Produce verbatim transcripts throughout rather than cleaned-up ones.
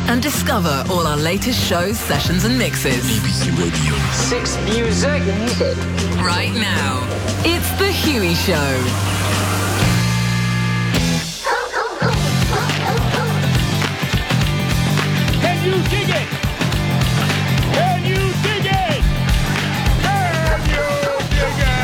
and discover all our latest shows, sessions and mixes. B B C Radio. Six Music. Music. Right now, it's The Huey Show. Can you dig it? Can you dig it? Can you dig it?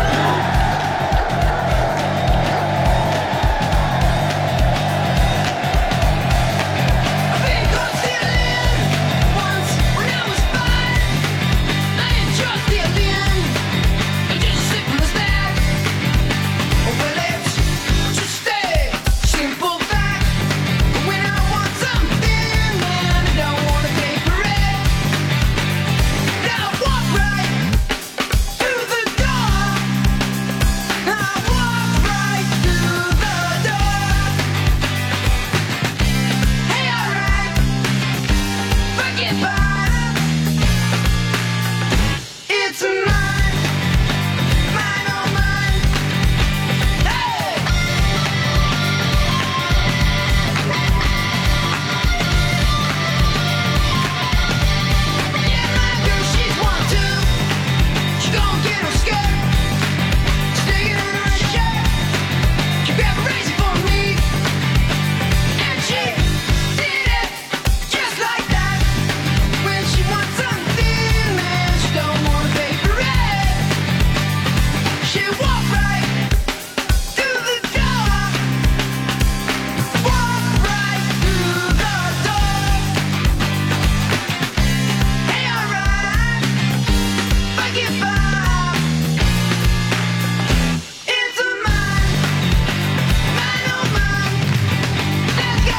I've been caught stealing once when I was five. I ain't just stealing, I'm just slipping this back. Well, it's just a simple fact. When I want something, man, I don't wanna pay for it. I walk right through the door. I walk right through the door. Hey, alright, forget about it's mine, mine, oh mine. Hey! Yeah, my girl, she's one too. She gon' get her skirt, stick it in her shirt. She grab a razor for me, and she did it just like that. When she wants something, man, she don't wanna pay for it. She walk right through the door, walk right through the door. Hey, alright, forget about it's a mine, mine, oh mine. Let's go.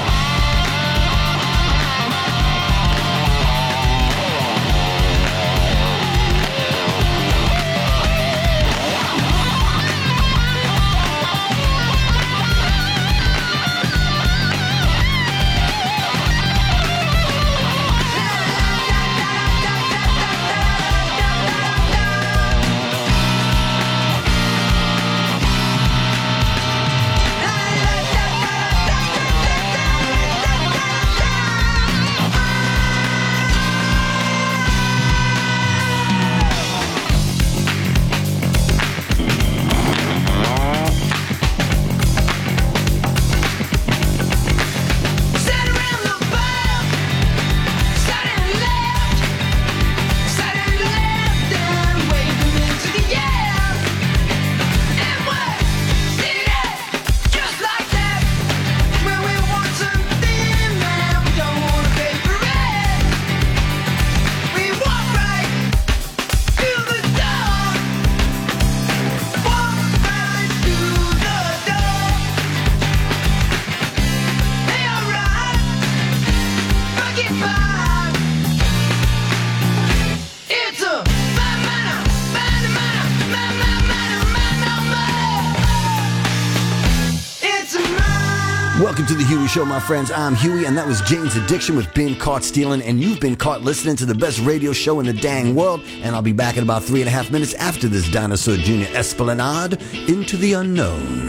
Sat around the bar, sat and left, sat and left, and waving into the air. And what did it just like that? When we want something, man, we don't wanna pay for it. We walk right through the door, walk right through the door. Hey, alright, forget about it's a mine, mine, mine, mine, mine, mine, mine, mine, mine. It's a mine. Welcome to the Huey Show, my friends. I'm Huey, and that was Jane's Addiction with Been Caught Stealing, and you've been caught listening to the best radio show in the dang world, and I'll be back in about three and a half minutes after this Dinosaur Junior Esplanade into the unknown.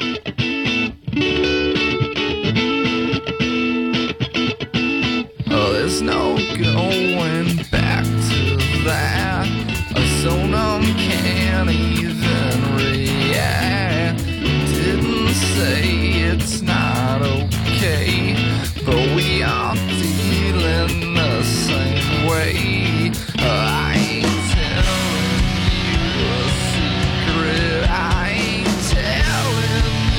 Oh, there's no going back to that. A sonum can't even react. Didn't say it's not okay, but we are dealing the same way. I ain't telling you a secret. I ain't telling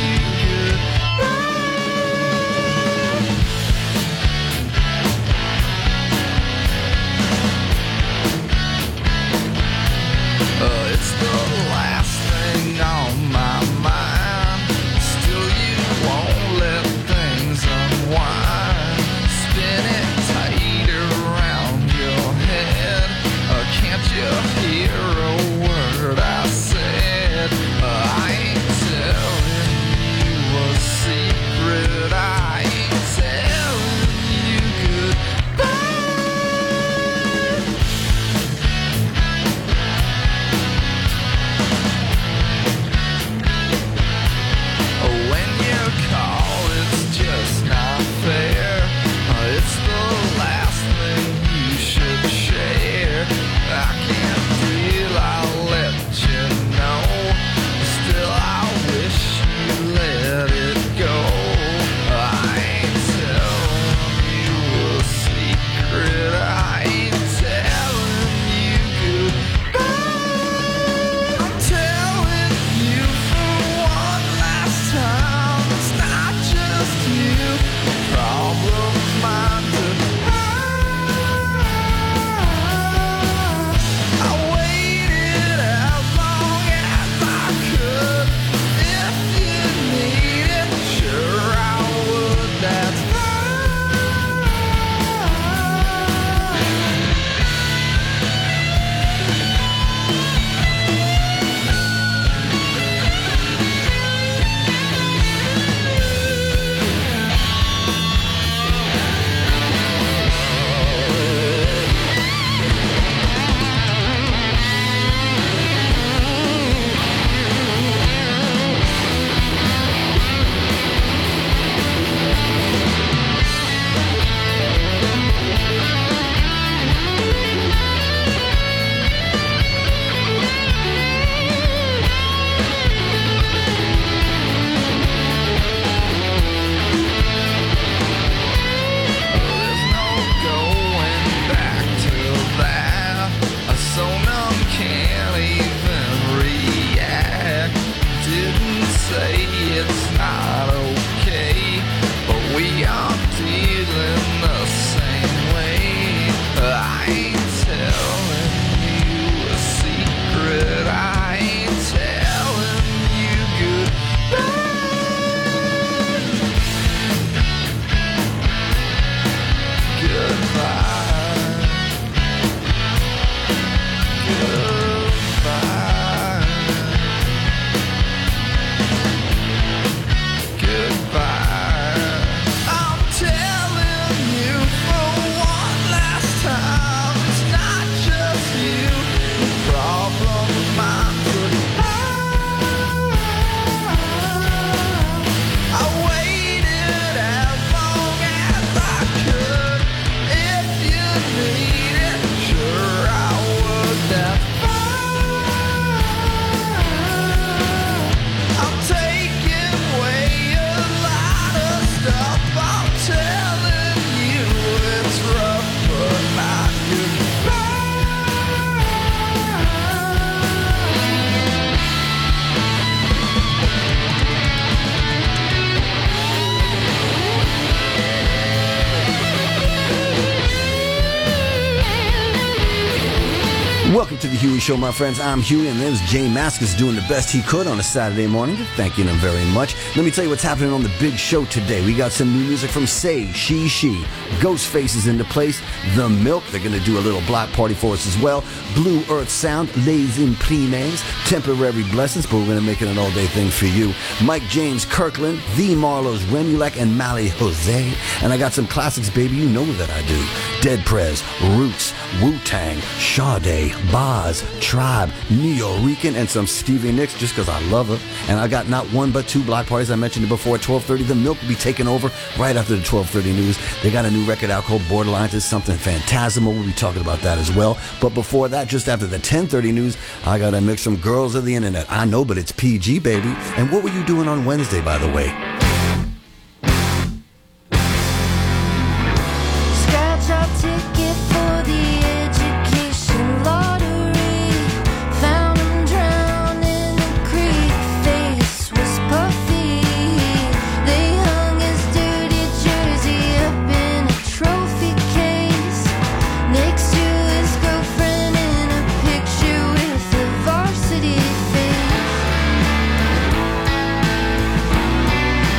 Welcome to the Huey Show, my friends. I'm Huey, and there's Jay Mascis doing the best he could on a Saturday morning. Thanking him very much. Let me tell you what's happening on the big show today. We got some new music from Say, She, She. Ghostface is in the place. The Milk, they're going to do a little block party for us as well. Blue Earth Sound, Les Imprimes, Temporary Blessings, but we're going to make it an all-day thing for you. Mike James Kirkland, The Marlos, Remulek, and Mally Jose. And I got some classics, baby. You know that I do. Dead Prez, Roots, Wu-Tang, Sade, Boz, Tribe, Neo-Rican, and some Stevie Nicks just because I love her. And I got not one but two block parties. I mentioned it before. twelve thirty, The Milk will be taking over right after the twelve thirty news. They got a new record out called Borderlines. It's something phantasmal. We'll be talking about that as well. But before that, just after the ten thirty news, I got to mix some girls of the internet. I know, but it's P G, baby. And what were you doing on Wednesday, by the way? Scratch our ticket for the education lottery. Found him drowned in a creek. Face was puffy. They hung his dirty jersey up in a trophy case next to his girlfriend in a picture with a varsity face.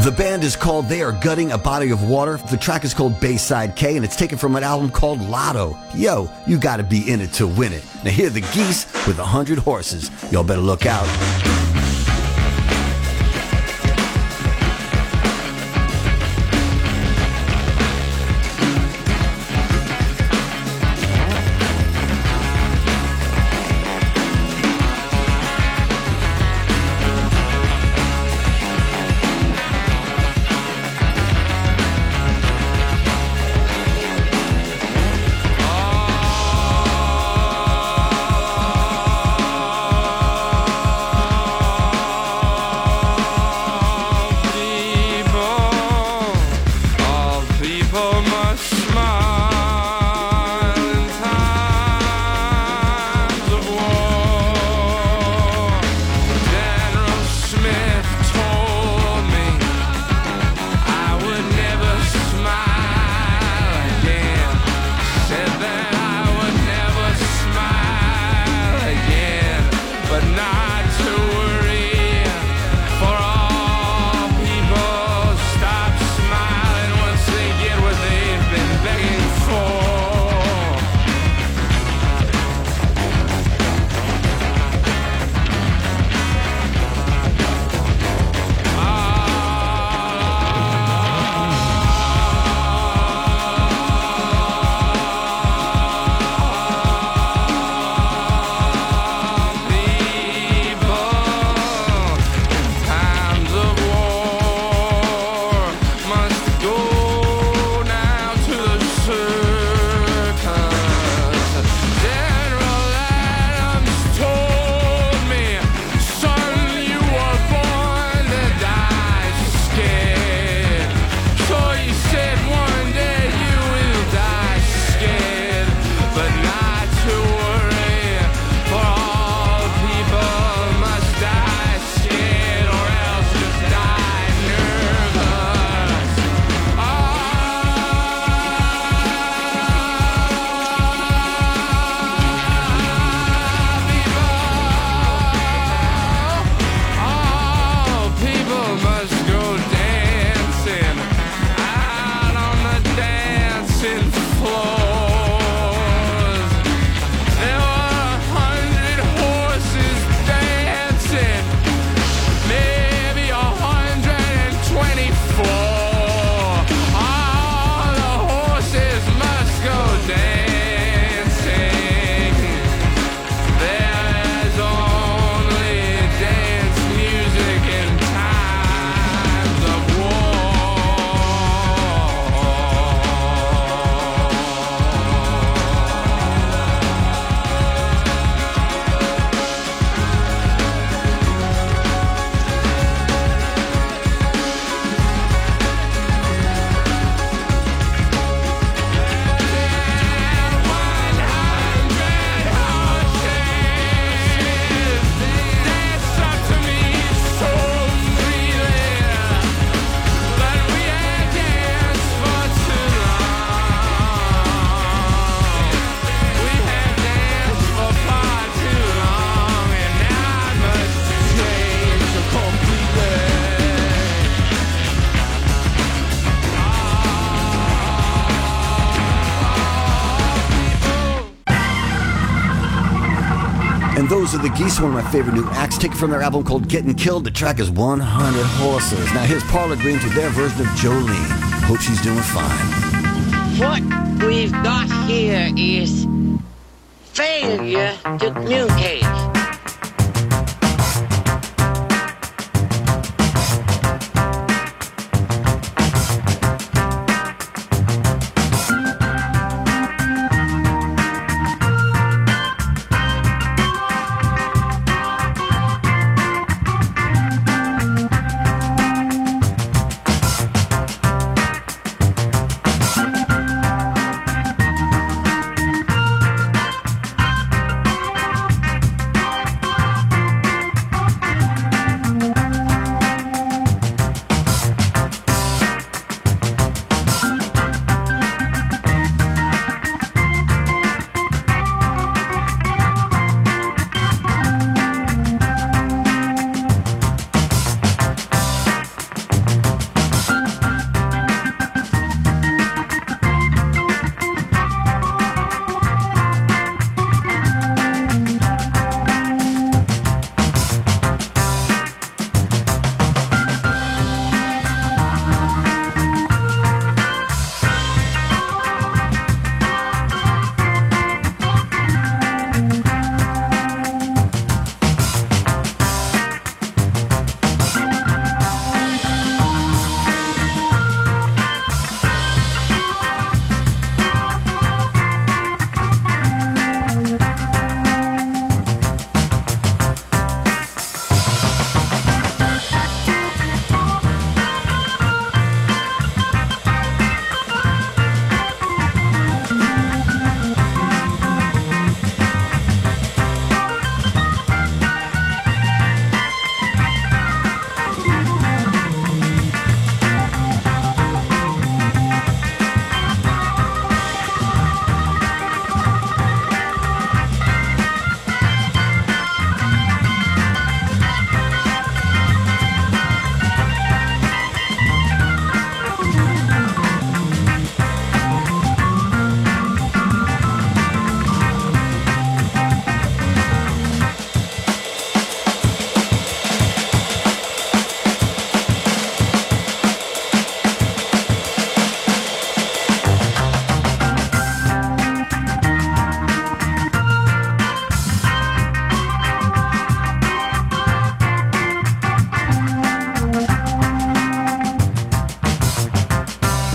The band is called They Are Gutting a Body of Water. The track is called Bayside K, and it's taken from an album called Lotto. Yo, you gotta be in it to win it. Now here are the Geese with a hundred horses. Y'all better look out. And those are the Geese, one of my favorite new acts, taken from their album called Getting Killed. The track is one hundred horses. Now here's Parlor Greens with their version of Jolene. Hope she's doing fine. What we've got here is failure to communicate.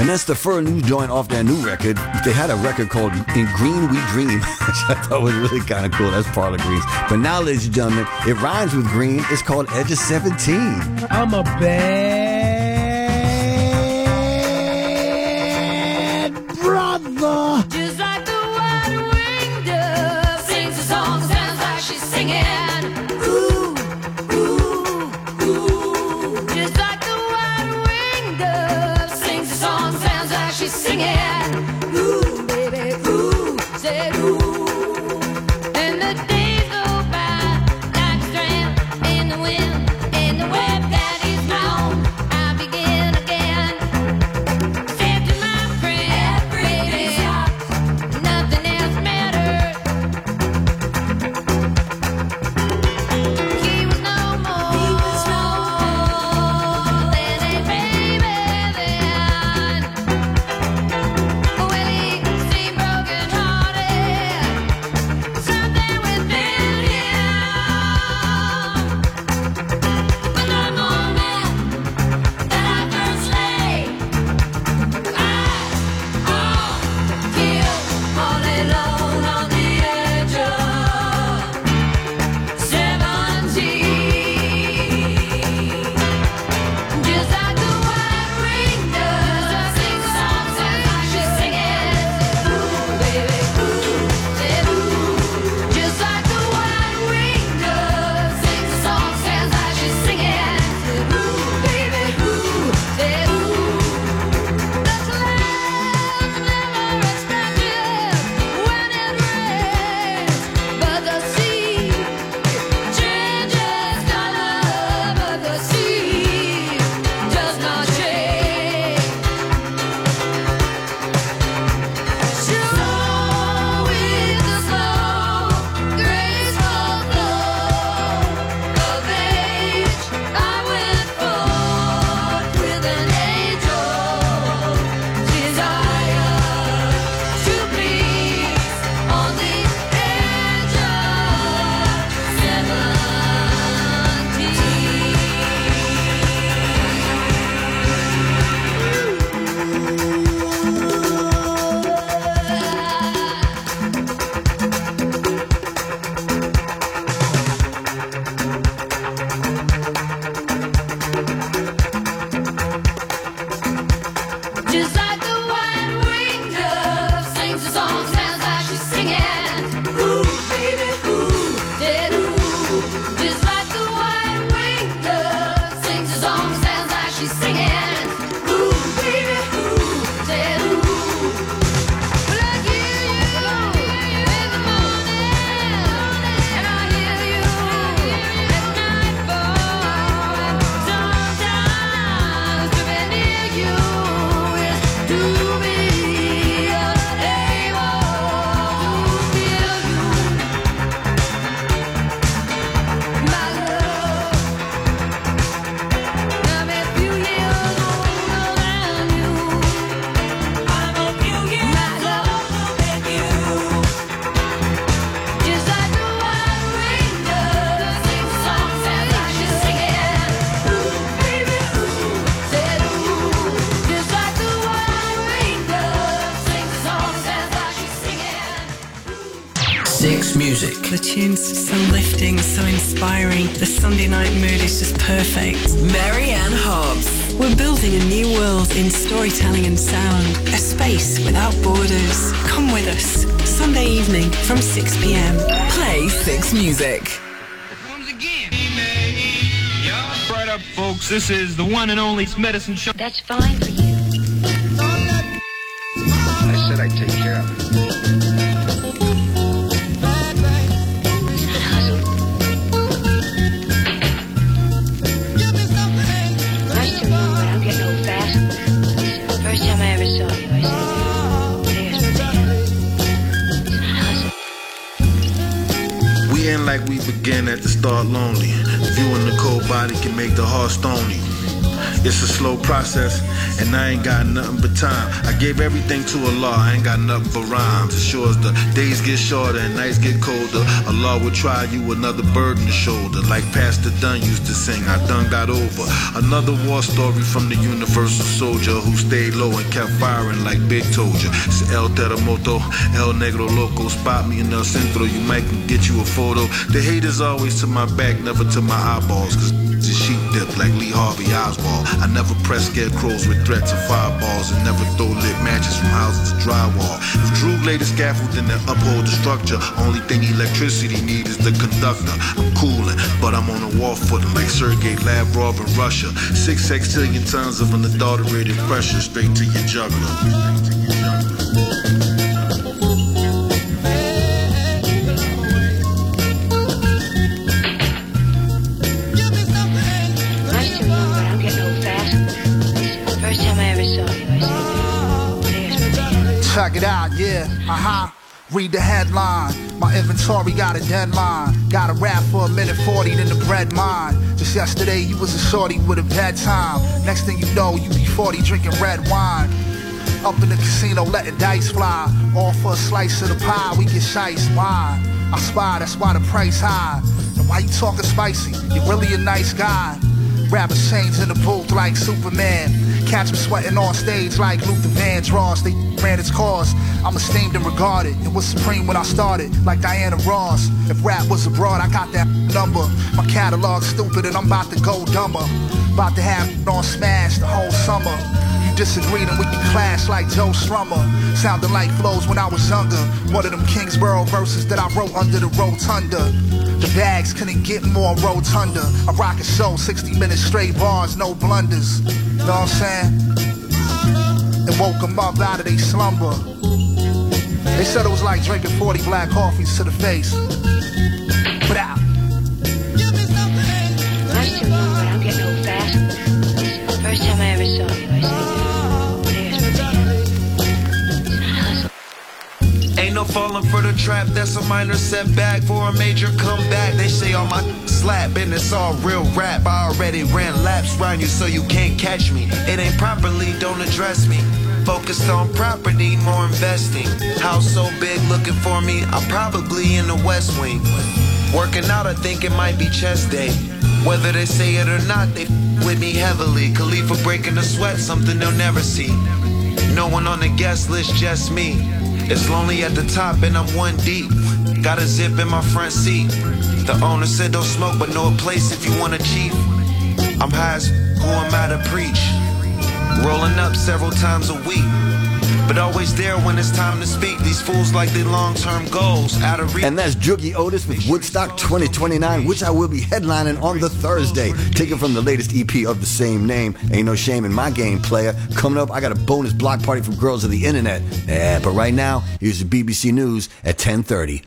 that's the first new joint off their new record. They had a record called In Green We Dream, which I thought was really kind of cool. That's Parlor Greens. But now, ladies and gentlemen, it rhymes with green. It's called Edge of seventeen. I'm a bad brother. Just like the white-winged dove sings a song, sounds like she's singing. Ooh, ooh, ooh. Just like the white-winged dove sings a song, sounds like she's singing. Ooh, baby, ooh, said ooh. And the days go by like a strand in the wind, in the web that is blown. I begin again. Accepting my friend, baby. Nothing else matters. He was no more than a baby then. Well, he seemed broken-hearted. Something within him. But the moment that I first lay eyes on him, all alone on the edge of seventeen. Just like the white-winged dove sings a song, sounds like she's singing. Ooh, baby, ooh, said ooh. Just like the white-winged dove sings a song, sounds like she's singing. Ooh, baby, ooh, said ooh. The clouds never expect you when it rains, but the sea changes color, but the sea does not change. So with the slow, graceful flow of age, I went forth with an angel's desire to please on the edge of Just like the white-winged dove sings a song, sounds like she's singing. Ooh, baby, ooh, said ooh. Just like the white-winged dove sings a song, sounds like she's singing. Ooh, baby, ooh, said ooh. Well, I hear you in the morning, and I hear you at nightfall. Sometimes to be near you is to be unable to feel you, my love. I'm a few years older than you. I'm a few years older than you. Just like the white-winged dove sings a song, sounds like she's singing. Ooh, baby, ooh, said ooh. Just like the white-winged dove sings a song, sounds like she's singing. Six Music. The tune's so lifting, so inspiring. The Sunday night mood is just perfect. Marianne Hobbs. We're building a new world in storytelling and sound. A space without borders. Come with us. Sunday evening from six p.m. Play Six Music. Once again, right up, folks. This is the one and only Medicine Show. That's fine for you. I said I'd take care of it. Nice to know, but I'm getting old fast. First time I ever saw you, I said, there's my man. It's not hustle. We end like we began at the start lonely. Viewing the cold body can make the heart stony. It's a slow process, and I ain't got nothing but time. I gave everything to Allah, I ain't got nothing but rhymes. As sure as the days get shorter and nights get colder, Allah will try you another burden to shoulder. Like Pastor Dunn used to sing, I done got over. Another war story from the universal soldier who stayed low and kept firing like Big told you. It's El Terremoto, El Negro Loco. Spot me in El Centro, you might get you a photo. The haters always to my back, never to my eyeballs, cause it's sheep dip like Lee Harvey Oswald. I never press scarecrows with threats of fireballs, and never throw lit matches from houses to drywall. If Drew laid a scaffold, then they uphold the structure. Only thing electricity need is the conductor. I'm cooling, but I'm on a war footing like Sergei Lavrov in Russia. Six sextillion tons of unadulterated pressure straight to your jugular. Check it out, yeah, uh-huh. Read the headline. My inventory got a deadline. Got a rap for a minute forty, then the bread mine. Just yesterday, you was a shorty with a bedtime. Next thing you know, you be forty drinking red wine. Up in the casino, letting dice fly. All for a slice of the pie, we get shice. Why? I spy, that's why the price high. And why you talking spicy? You're really a nice guy. Rappers change in the booth like Superman. Catch him sweating on stage like Luther Vandross. They ran its cause. I'm esteemed and regarded. It was supreme when I started, like Diana Ross. If rap was abroad, I got that number. My catalog's stupid and I'm about to go dumber. About to have it on smash the whole summer. You disagreed and we can clash like Joe Strummer. Sounding like flows when I was younger. One of them Kingsborough verses that I wrote under the rotunda. The bags couldn't get more rotunda. I rock a show, sixty minutes straight bars, no blunders. Know what I'm saying? And woke them up out of their slumber. They said it was like drinking forty black coffees to the face. But out. Nice to know, but I'm getting old fast. First time I ever saw you, I said, there's my man. It's not hustle. Ain't no falling for the trap, that's a minor setback for a major comeback. They say all my slap and it's all real rap. I already ran laps round you so you can't catch me. It ain't properly, don't address me. Focused on property, more investing. House so big looking for me, I'm probably in the West Wing. Working out, I think it might be chest day. Whether they say it or not, they f with me heavily. Khalifa breaking the sweat, something they'll never see. No one on the guest list, just me. It's lonely at the top and I'm one deep. Got a zip in my front seat. The owner said don't smoke but know a place if you want a chief. I'm high as who am I to preach? Rolling up several times a week. But always there when it's time to speak. These fools like their long-term goals out of reach. And that's Joogie Otis with Woodstock twenty twenty-nine, which I will be headlining on the Thursday. Taken from the latest E P of the same name. Ain't no shame in my game, player. Coming up, I got a bonus block party from Girls of the Internet. Yeah, but right now, here's the B B C News at ten thirty.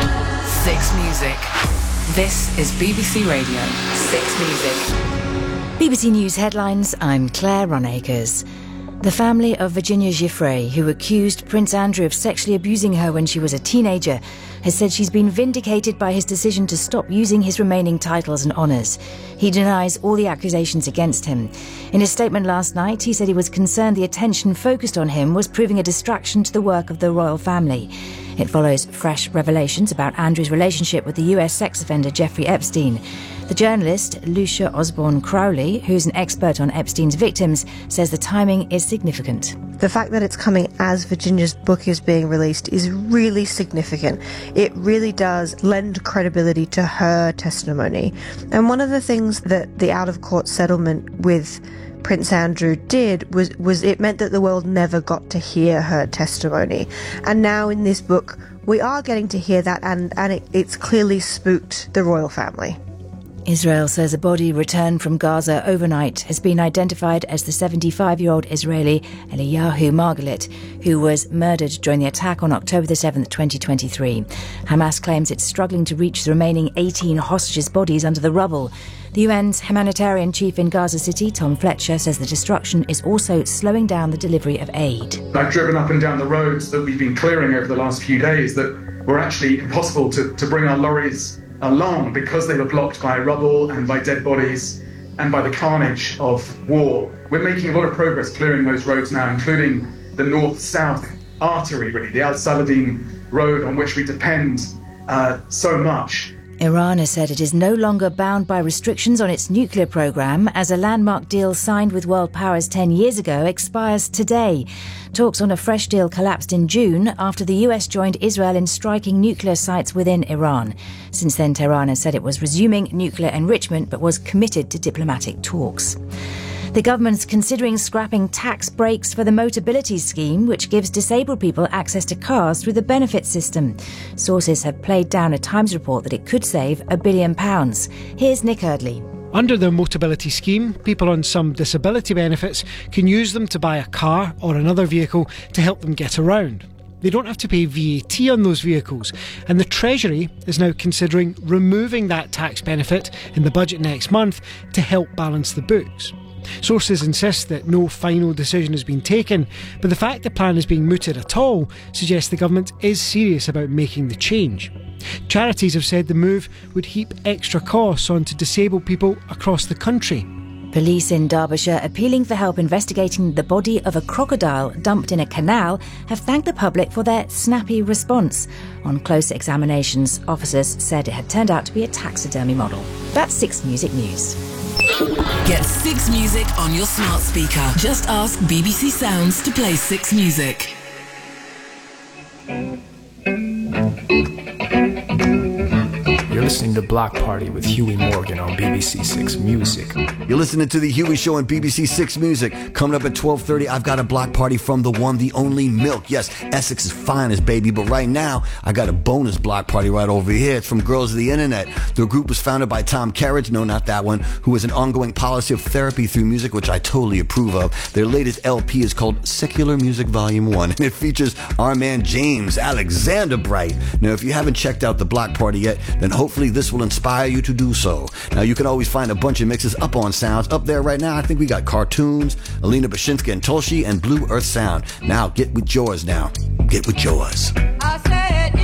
Six Music. This is B B C Radio. Six Music. B B C News headlines. I'm Claire Ronacres. The family of Virginia Giuffre, who accused Prince Andrew of sexually abusing her when she was a teenager, has said she's been vindicated by his decision to stop using his remaining titles and honours. He denies all the accusations against him. In his statement last night, he said he was concerned the attention focused on him was proving a distraction to the work of the royal family. It follows fresh revelations about Andrew's relationship with the U S sex offender Jeffrey Epstein. The journalist Lucia Osborne Crowley, who's an expert on Epstein's victims, says the timing is significant. The fact that it's coming as Virginia's book is being released is really significant. It really does lend credibility to her testimony. And one of the things that the out-of-court settlement with Prince Andrew did was, was it meant that the world never got to hear her testimony. And now in this book, we are getting to hear that, and, and it, it's clearly spooked the royal family. Israel says a body returned from Gaza overnight has been identified as the seventy-five-year-old Israeli Eliyahu Margalit, who was murdered during the attack on October the seventh, twenty twenty-three. Hamas claims it's struggling to reach the remaining eighteen hostages' bodies under the rubble. The U N's humanitarian chief in Gaza City, Tom Fletcher, says the destruction is also slowing down the delivery of aid. I've driven up and down the roads that we've been clearing over the last few days that were actually impossible to, to bring our lorries along because they were blocked by rubble and by dead bodies. and by the carnage of war. We're making a lot of progress clearing those roads now, including the north-south artery, really, the Al Saladin road on which we depend uh, so much. Iran has said it is no longer bound by restrictions on its nuclear program as a landmark deal signed with world powers ten years ago expires today. Talks on a fresh deal collapsed in June after the U S joined Israel in striking nuclear sites within Iran. Since then, Tehran has said it was resuming nuclear enrichment but was committed to diplomatic talks. The government's considering scrapping tax breaks for the Motability scheme, which gives disabled people access to cars through the benefit system. Sources have played down a Times report that it could save a billion pounds. Here's Nick Eardley. Under the Motability scheme, people on some disability benefits can use them to buy a car or another vehicle to help them get around. They don't have to pay V A T on those vehicles, and the Treasury is now considering removing that tax benefit in the budget next month to help balance the books. Sources insist that no final decision has been taken, but the fact the plan is being mooted at all suggests the government is serious about making the change. Charities have said the move would heap extra costs onto disabled people across the country. Police in Derbyshire, appealing for help investigating the body of a crocodile dumped in a canal, have thanked the public for their snappy response. On closer examinations, officers said it had turned out to be a taxidermy model. That's Six Music News. Get Six Music on your smart speaker. Just ask B B C Sounds to play Six Music. You're listening to Block Party with Huey Morgan on B B C Six Music. You're listening to The Huey Show on B B C Six Music. Coming up at twelve thirty, I've got a block party from the one, the only Milk. Yes, Essex's finest, baby. But right now, I got a bonus block party right over here. It's from Girls of the Internet. The group was founded by Tom Kerridge, no, not that one, who has an ongoing policy of therapy through music, which I totally approve of. Their latest L P is called Secular Music Volume one, and it features our man James Alexander Bright. Now, if you haven't checked out the block party yet, then hopefully this will inspire you to do so. Now, you can always find a bunch of mixes up on Sounds. Up there right now, I think we got Cartoons, Alina Bashinsky and Tulshi, and Blue Earth Sound. Now, get with yours now. Get with yours. I said,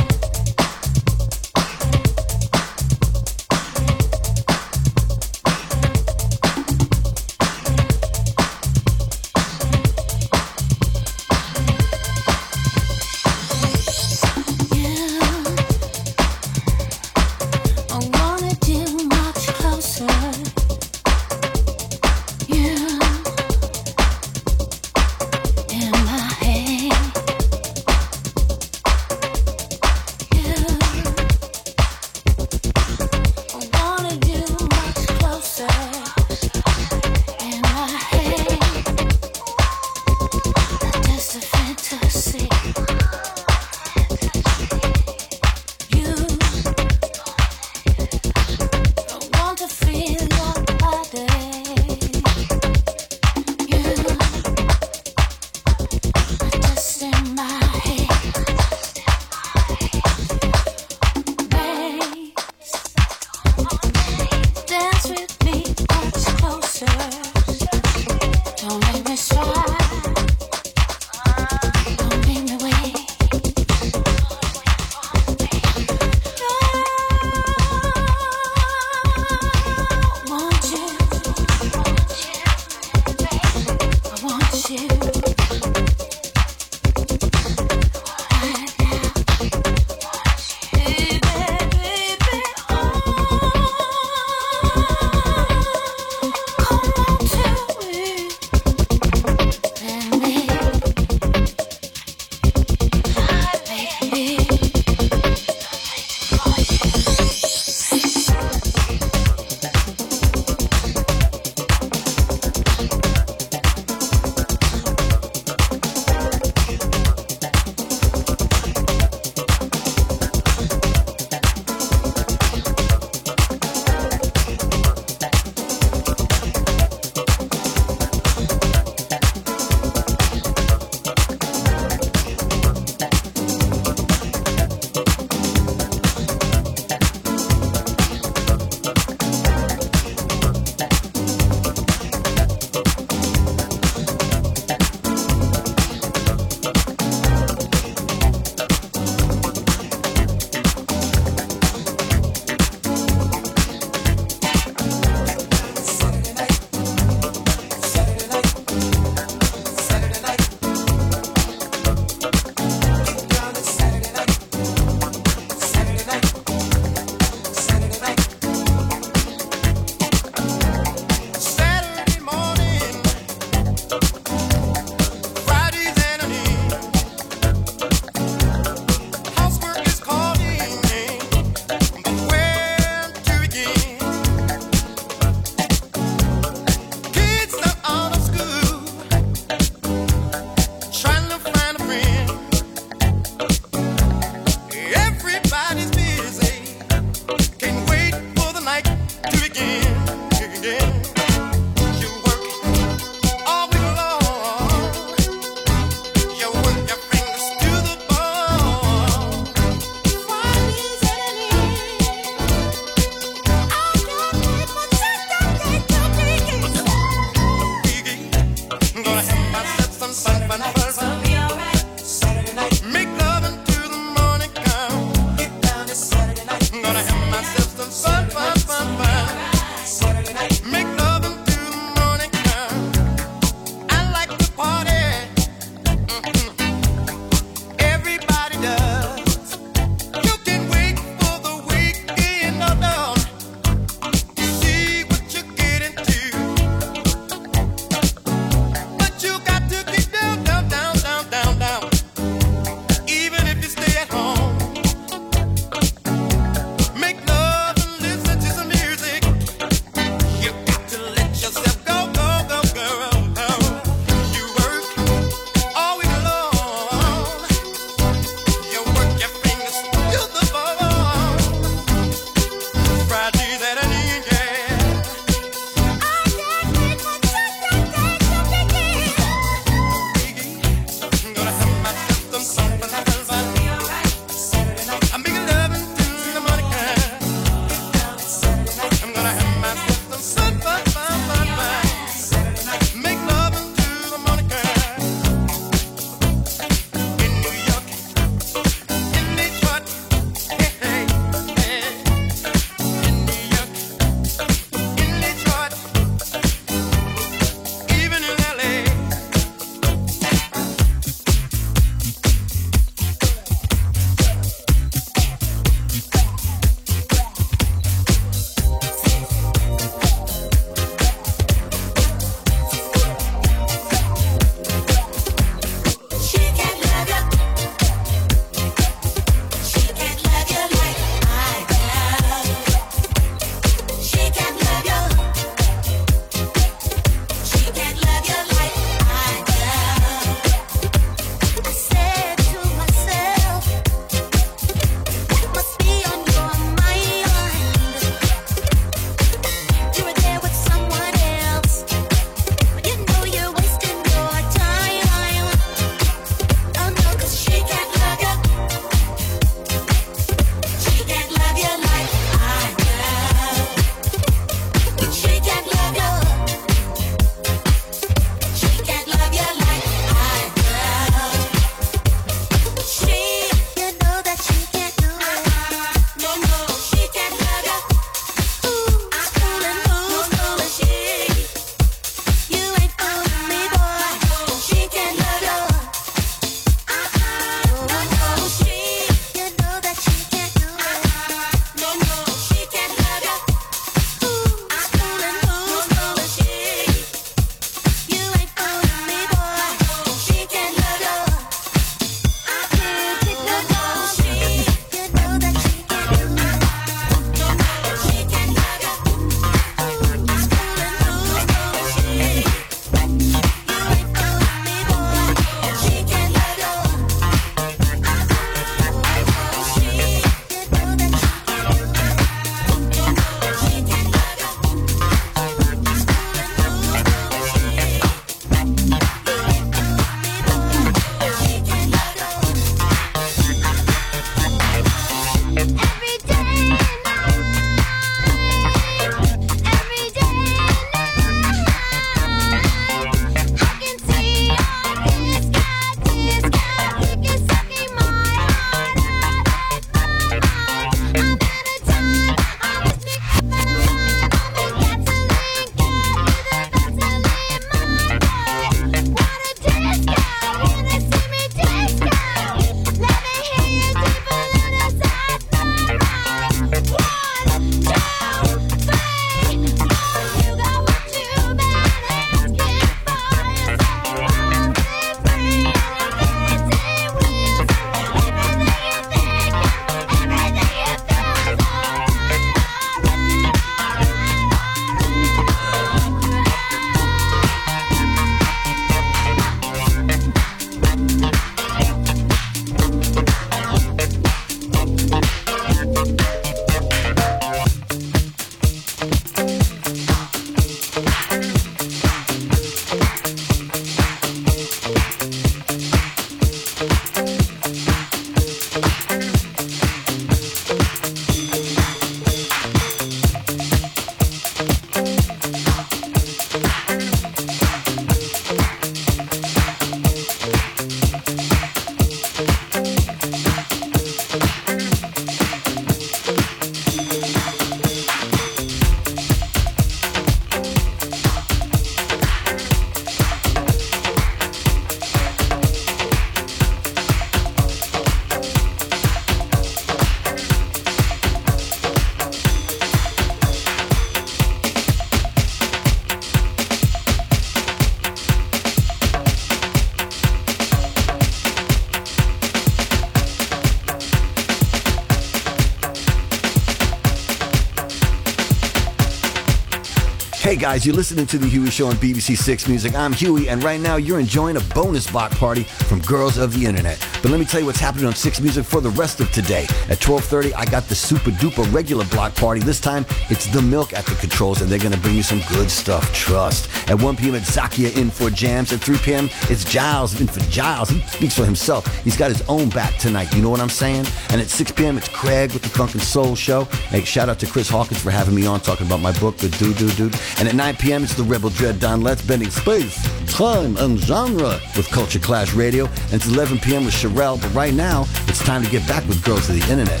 Hey guys, you're listening to The Huey Show on B B C Six Music. I'm Huey, and right now you're enjoying a bonus block party from Girls of the Internet. But let me tell you what's happening on Six Music for the rest of today. At twelve thirty, I got the super duper regular block party. This time, it's The Milk at the controls, and they're going to bring you some good stuff, trust. At one p.m., it's Zakia in for Jams. At three p.m., it's Giles in for Giles. He speaks for himself. He's got his own back tonight, you know what I'm saying? And at six p.m., it's Craig with the Funk and Soul Show. Hey, shout out to Chris Hawkins for having me on, talking about my book, The Doo Doo Doo. And at nine p.m., it's the Rebel Dread Don Letts bending space, time, and genre with Culture Clash Radio. And it's eleven p.m. with Sherelle. But right now, it's time to get back with Girls of the Internet.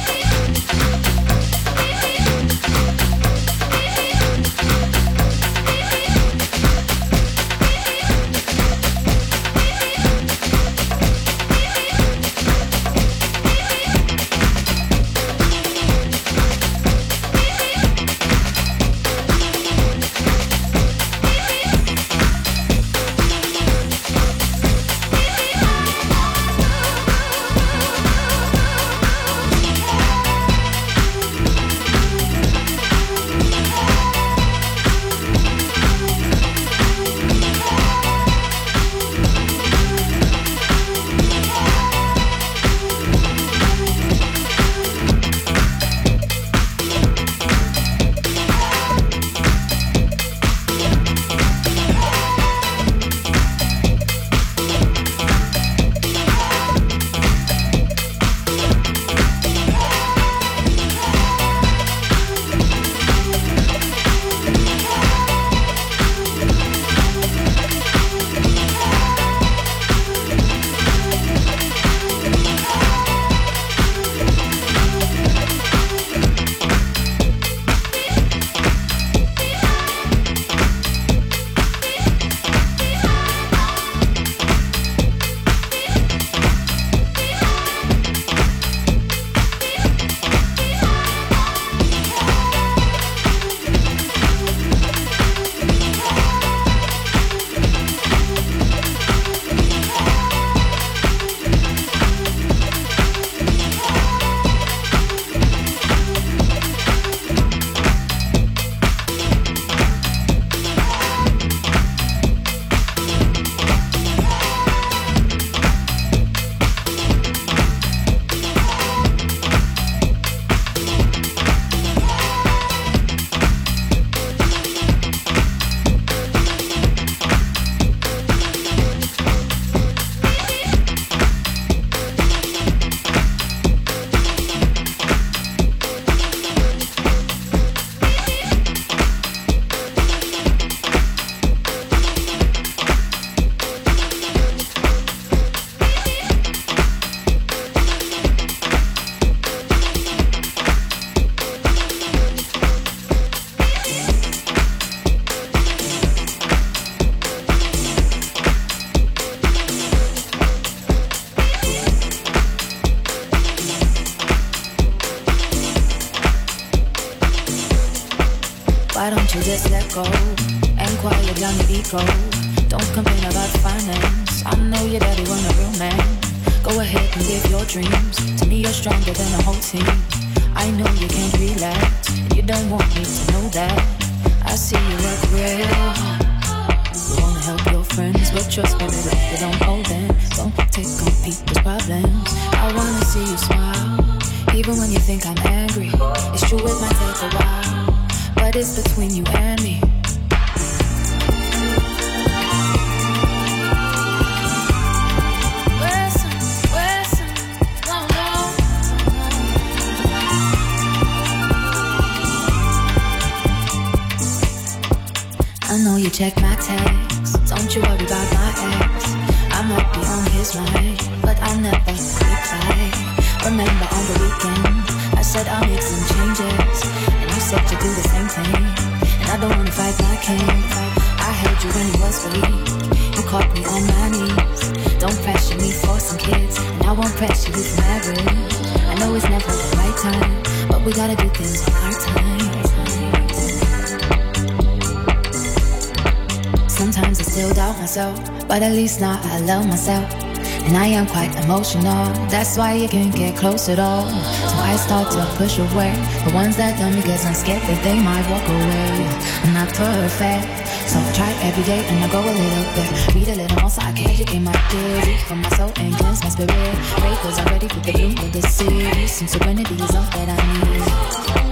Why don't you just let go and quiet down your ego? Don't complain about finance. I know your daddy want a real man. Go ahead and live your dreams. To me, you're stronger than a whole team. I know you can't relax. You don't want me to know that. I see you work real hard. You wanna help your friends, but trust me, baby, you don't owe them. Don't take on people's problems. I wanna see you smile, even when you think I'm angry. It's true, it might take a while, but it's between you and me. Listen, listen, don't know. I know you check my texts. Don't you worry about my ex. I might be on his line, but I'll never reply. Remember on the weekend, I said I'll make some changes, and you said you'd do the same thing. And I don't wanna fight like him. I held you when he was weak. You caught me on my knees. Don't pressure me for some kids, and I won't pressure you for marriage. I know it's never the right time, but we gotta do things on our time. Sometimes I still doubt myself, but at least now I love myself. And I am quite emotional, that's why you can't get close at all. So I start to push away the ones that tell me, cause I'm scared that they might walk away. I'm not perfect, so I try every day and I go a little bit. Read a little more so I can educate my theory. From my soul and cleanse my spirit. Pray cause I'm ready for the bloom of the series. And serenity is all that I need.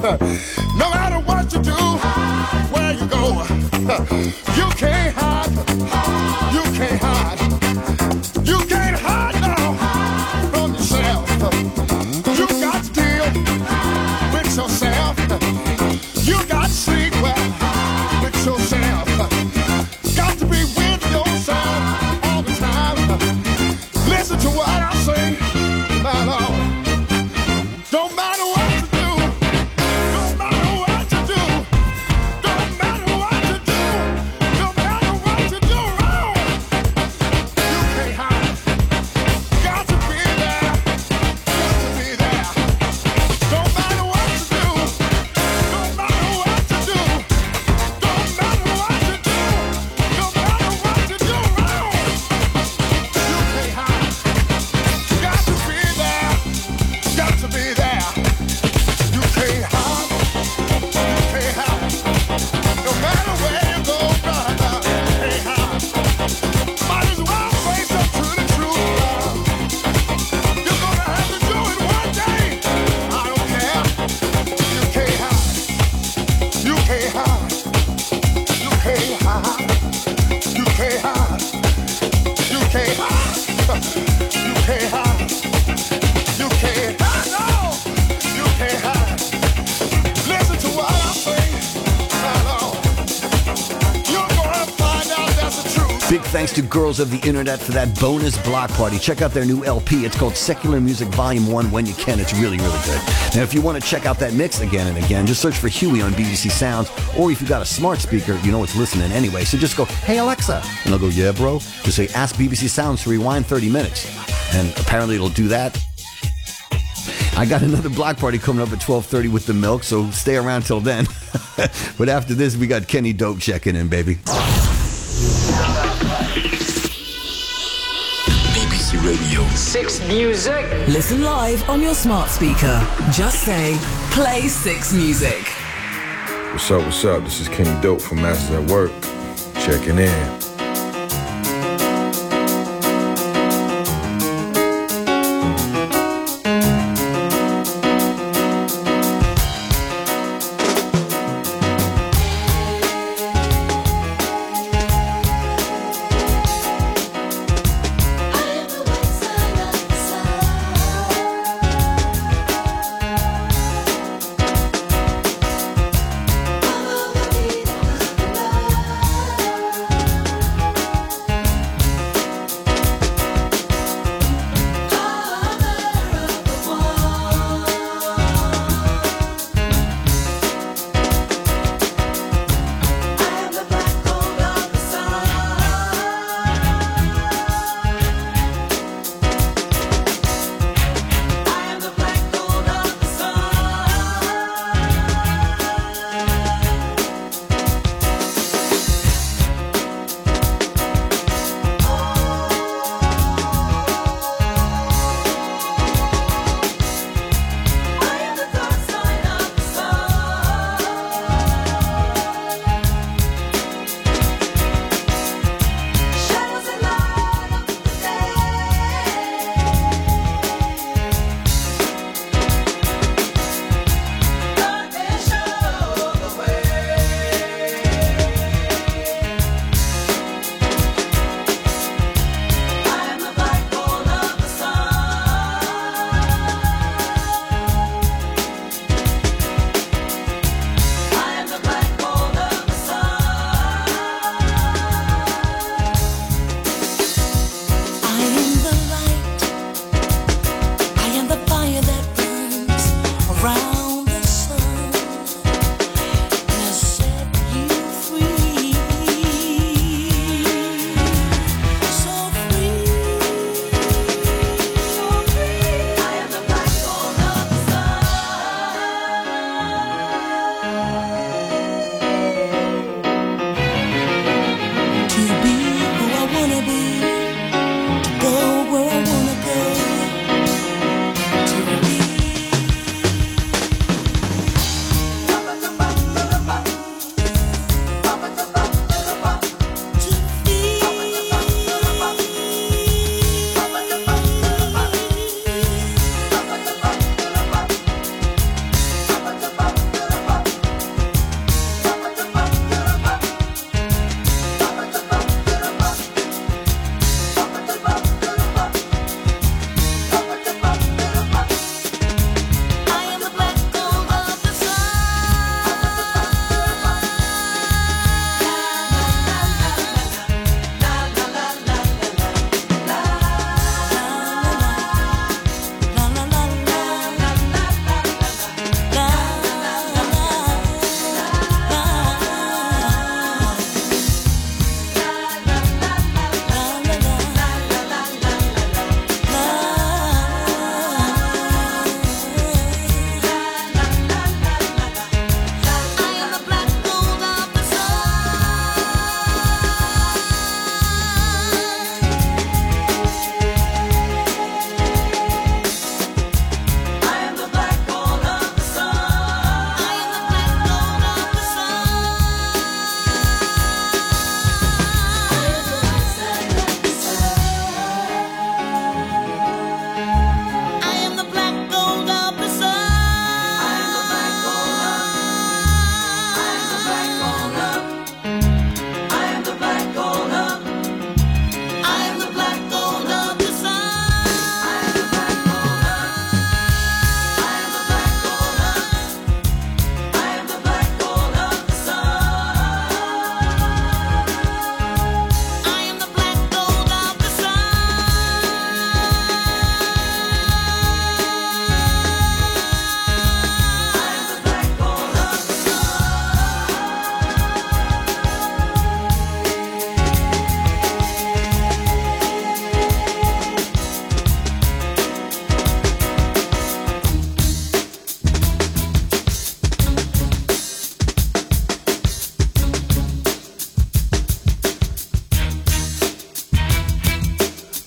No matter what you do, where you go, you can't hide. You can't hide. You can't hide now from yourself. You got to deal with yourself. You got to sleep well with yourself. Got to be with yourself all the time. Listen to what I say, my Lord. Don't matter what you do. Don't matter what you do. Don't matter what you do. Don't matter what you do wrong. You can't hide. Got to be there. Got to be there. Don't matter what you do. Don't matter what you do. Don't matter what you do. Don't matter what you do wrong. You can't hide. Got to be there. Got to be there. You can't hide. You can't hide. No matter where you go, brother, you can't hide. Might as well face up to the truth, love. You're gonna have to do it one day. I don't care. You can't hide. You can't hide. You can't hide. You can't hide. You can't hide. You can't hide. You can't hide. No. You can't hide. Listen to what I say. Hello. You're gonna find out that's the truth. Big thanks to Girls of the Internet for that bonus block party. Check out their new L P. It's called Secular Music Volume one when you can. It's really, really good. Now, if you want to check out that mix again and again, just search for Huey on B B C Sounds. Or if you've got a smart speaker, you know it's listening anyway. So just go, hey, Alexa. And they'll go, yeah, bro. Just say, ask B B C Sounds to rewind thirty minutes. And apparently it'll do that. I got another block party coming up at twelve thirty with the milk, so stay around till then. But after this, we got Kenny Dope checking in, baby. B B C Radio six Music. Listen live on your smart speaker. Just say, play six Music. What's up, what's up? This is Kenny Dope from Masters at Work. Checking in.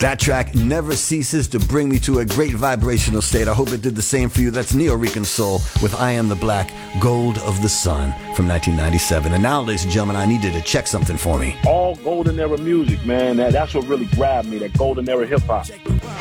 That track never ceases to bring me to a great vibrational state. I hope it did the same for you. That's Neo Rican Soul with I Am the Black, Gold of the Sun from nineteen ninety-seven. And now, ladies and gentlemen, I need you to check something for me. All golden era music, man. That, that's what really grabbed me, that golden era hip hop.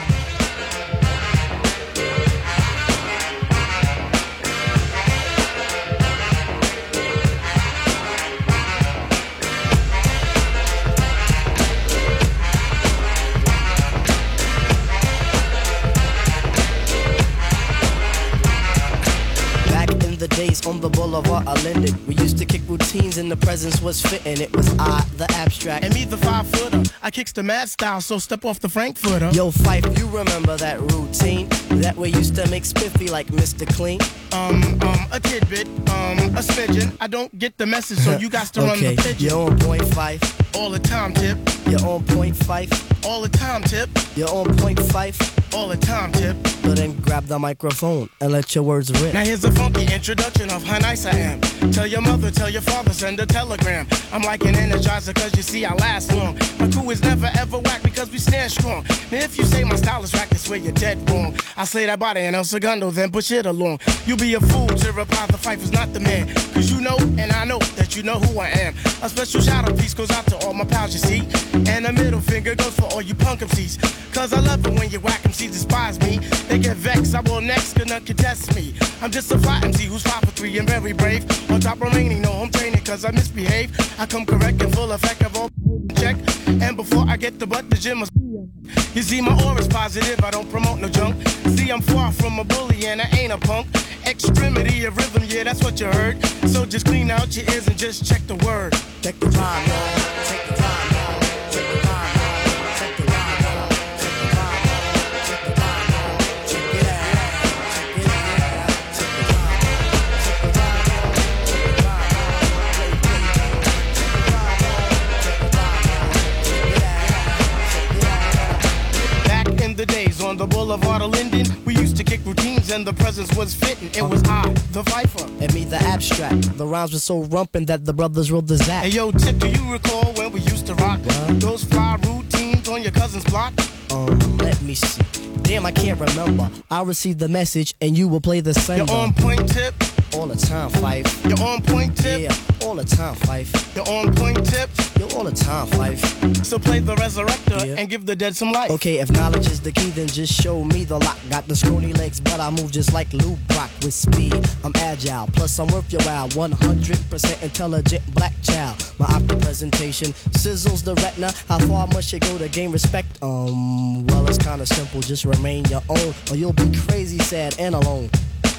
Days on the boulevard of Linden, we used to kick routines and the presence was fitting. It was I, the abstract, and me, the five footer. I kicks the mad style, so step off the Frankfurter. Yo, Fife, you remember that routine? That way used to make spiffy like Mister Clean. Um, um, a tidbit, um, a smidgen. I don't get the message, so you got to run okay. the pigeon. You're on point five. All the time, tip. You're on point five. All the time, tip. You're on point five. All the time, tip. So then grab the microphone and let your words rip. Now here's a funky introduction of how nice I am. Tell your mother, tell your father, send a telegram. I'm like an energizer cause you see I last long. My crew is never ever whack because we stand strong. Now if you say my style is whack, that's where you're dead wrong. I say that body and El Segundo, then push it along. You be a fool to reply the fight is not the man. Cause you know and I know that you know who I am. A special shout out piece goes out to all my pals you see. And a middle finger goes for all you punk M Cs. Cause I love it when you whack M Cs despise me. They get vexed, I will next, gonna contest me. I'm just a fly M C who's five for three and very brave. On top remaining, no home training cause I misbehave. I come correct and full effect of all check. And before I get the butt, the gym must. You see my aura's positive, I don't promote no junk. See I'm far from a bully and I ain't a punk. Extremity of rhythm, yeah that's what you heard. So just clean out your ears and just check the word. Check the time, y'all. Take the time, y'all. Check the time, y'all. Check the time, y'all. Check the time, y'all. Check the time, y'all. Check it out. Check it out. Check the time, y'all. Check the time, y'all. Check the time, y'all. Play, play, play. Check the time, y'all. Check the time, y'all. Check it out. Check it out. Back in the days on the boulevard of Linden, we used to kick routines and the presence was fitting. It was I, the Viper. And me, the abstract. The rhymes were so rumpin' that the brothers wrote the zap. Hey yo, Tip, do you recall when we used to rock what? Those fly routines on your cousin's block? Um, let me see. Damn, I can't remember. I'll receive the message and you will play the same. You're on point, Tip. All the time, Fife. You're on point, Tip. Yeah, all the time, Fife. You're on point, Tip. You're all the time, Fife. So play the resurrector yeah. and give the dead some life. Okay, if knowledge is the key, then just show me the lock. Got the scrawny legs, but I move just like Lou Brock with speed. I'm agile, plus I'm worth your while. one hundred percent intelligent black child. My optic presentation sizzles the retina. How far must you go to gain respect? Um, well, it's kinda simple. Just remain your own, or you'll be crazy, sad, and alone.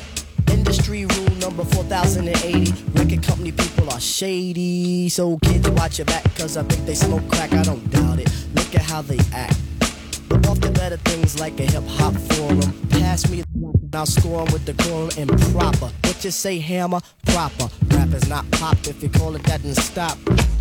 Industry rule number four thousand eighty. Record company people are shady. So kids watch your back cause I think they smoke crack. I don't doubt it. Look at how they act. But off the better things like a hip hop forum. Pass me the I'll score 'em with the quorum and proper. What you say, hammer? Proper. Rap is not pop. If you call it that, then stop.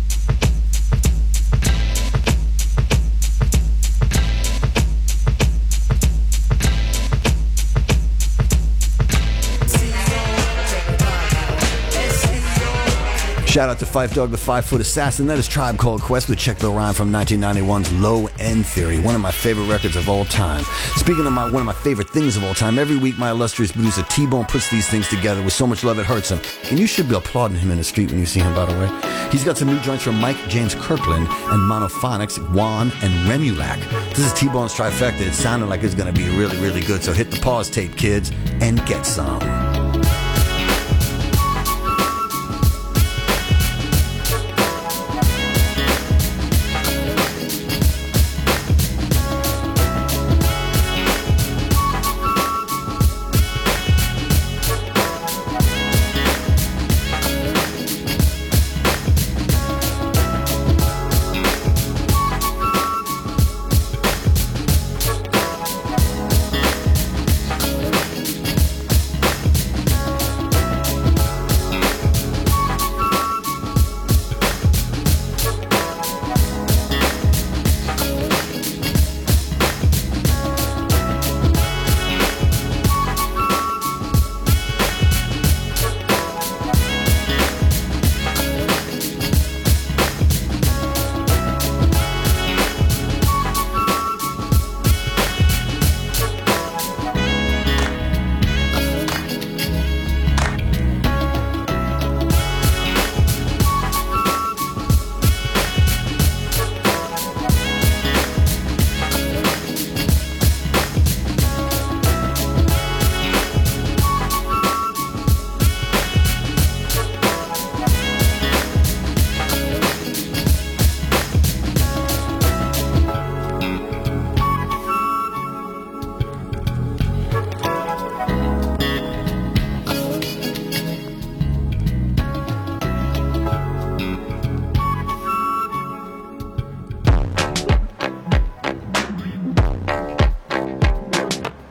Shout out to Fife Dog, the five-foot assassin. That is Tribe Called Quest with Check the Rhyme from nineteen ninety-one's Low End Theory, one of my favorite records of all time. Speaking of my one of my favorite things of all time, every week my illustrious producer T-Bone puts these things together with so much love it hurts him. And you should be applauding him in the street when you see him, by the way. He's got some new joints from Mike James Kirkland and Monophonics, Juan, and Remulac. This is T-Bone's trifecta. It sounded like it's going to be really, really good, so hit the pause tape, kids, and get some.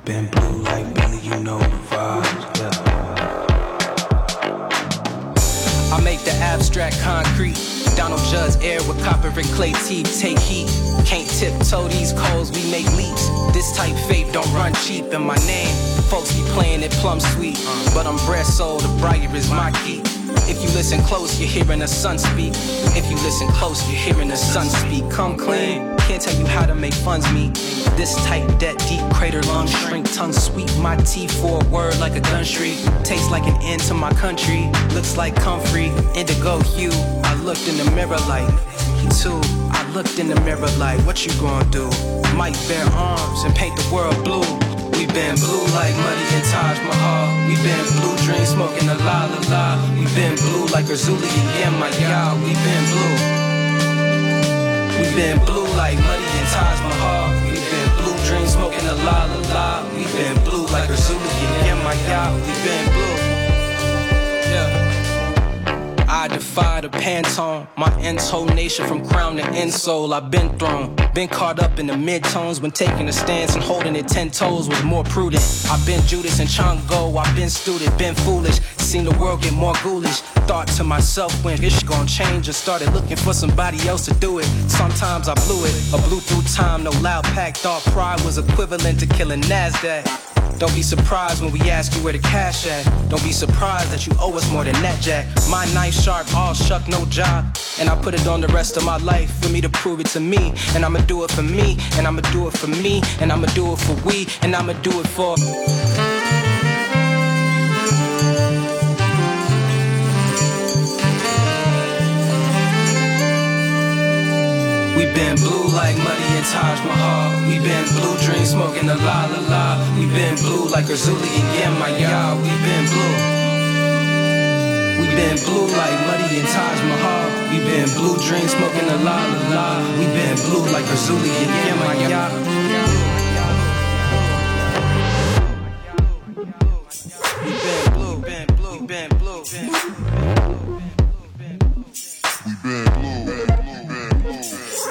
been blue like Billy, you know the vibes, yeah. I make the abstract concrete. Donald Judd's air with copper and clay teeth. Take heat, can't tiptoe these coals, we make leaps. This type faith don't run cheap in my name. Folks be playing it plum sweet, but I'm bread soul, the brighter is my key. If you listen close, you're hearing the sun speak. If you listen close, you're hearing the sun speak. Come clean, can't tell you how to make funds meet. This tight, debt deep, crater lungs shrink, tongue sweet. My teeth for a word like a gun streak. Tastes like an end to my country. Looks like comfrey, indigo hue. I looked in the mirror like, he too. I looked in the mirror like, what you gonna do? Might bear arms and paint the world blue. We been blue like Muddy and Taj Mahal. We been blue dream smoking a la la la. We been blue like Razuli and yeah my y'all. We been blue. We been blue like Muddy and Taj Mahal. We been blue dream smoking a la la la. We been blue like Razuli and yeah my y'all. We been blue. Yeah. I defy the Pantone, my intonation from crown to insole. I've been thrown, been caught up in the mid-tones when taking a stance and holding it ten toes was more prudent. I've been Judas and Chongo, I've been student, been foolish, seen the world get more ghoulish. Thought to myself when this gon' change and started looking for somebody else to do it. Sometimes I blew it, I blew through time, no loud pack. Thought pride was equivalent to killing NASDAQ. Don't be surprised when we ask you where the cash at. Don't be surprised that you owe us more than that, Jack. My knife sharp, all shuck, no job. And I put it on the rest of my life for me to prove it to me. And I'ma do it for me, and I'ma do it for me, and I'ma do it for we, and I'ma do it for... We been blue like Muddy and Taj Mahal. We been blue dream smoking the la la la. We been blue like Razuli and yeah my y'all. We been blue. We been blue like Muddy and Taj Mahal. We been blue dream smoking the la la la. We been blue like Razuli and yeah my y'all. We been blue, been blue, been blue, been blue. We been blue, been blue, been blue.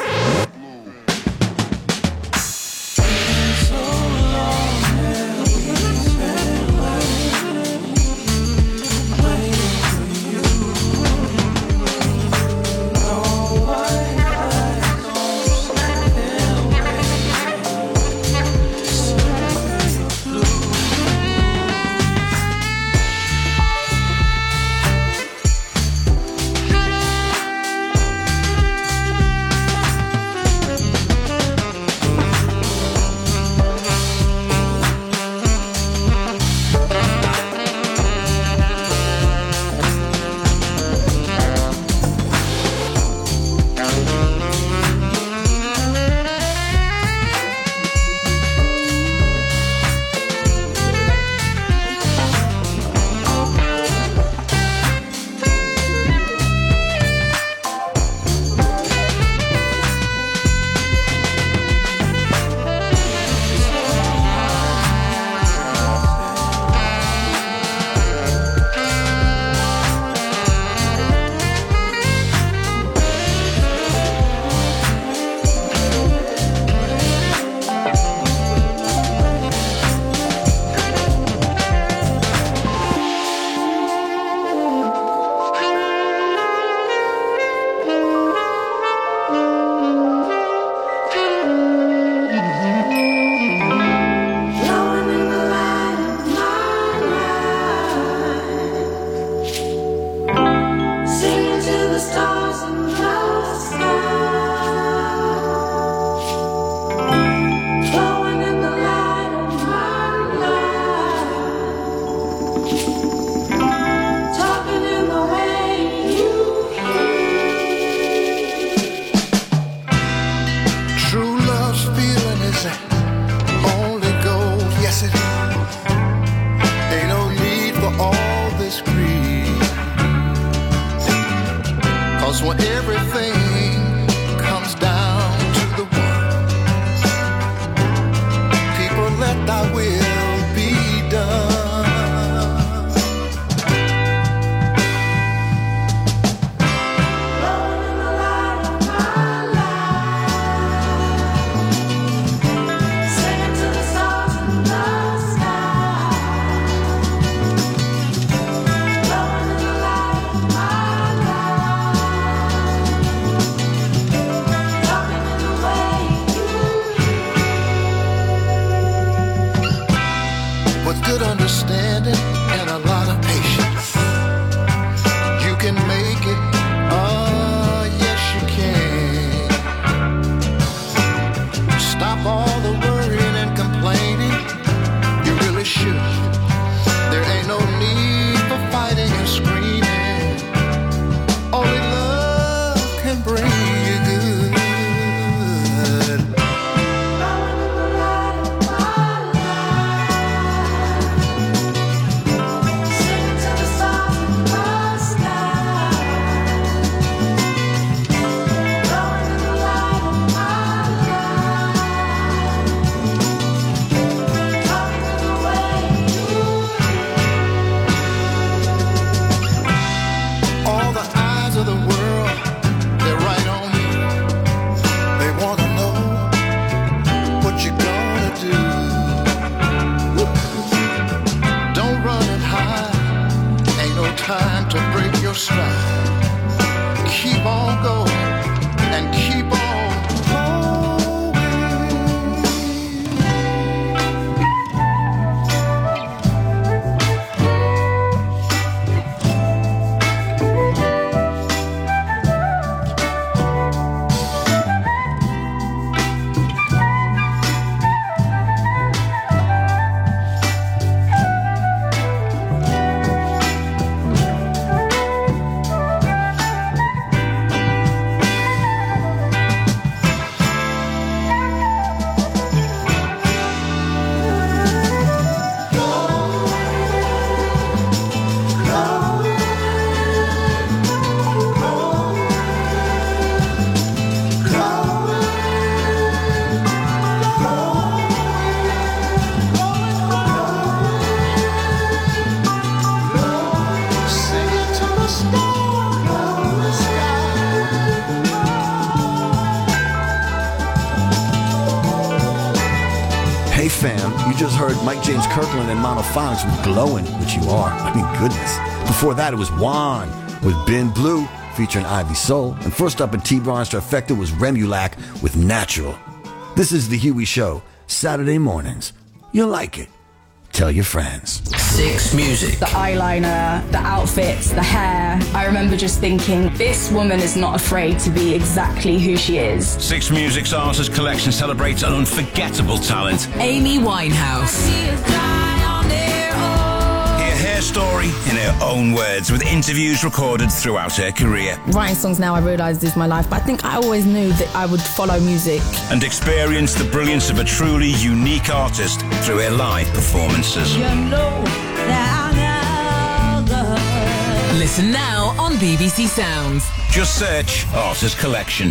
When everything comes down to the one, people, let thy will be done. Lord, in the light of my life, singing to the stars and love. good understanding, and a lot of patience. You can make it, oh yes you can. Stop all the worrying and complaining, you really should. There ain't no need for fighting and screaming, only love can bring you good. Time to break your stride. Keep on going and keep on Mike James Kirkland and Monophonics with Glowing, which you are. I mean, goodness. Before that, it was Juan with Ben Blue featuring Ivy Soul. And first up in T-Bronze Trifecta was Remulac with Natural. This is The Huey Show, Saturday mornings. You'll like it. Tell your friends. Six Music. The eyeliner, the outfits, the hair. I remember just thinking, this woman is not afraid to be exactly who she is. Six Music's artist collection celebrates an unforgettable talent. Amy Winehouse. Hear her story in her own words with interviews recorded throughout her career. Writing songs now I realise is my life, but I think I always knew that I would follow music. And experience the brilliance of a truly unique artist through her live performances. You know that Listen now on B B C Sounds. Just search Artist Collection.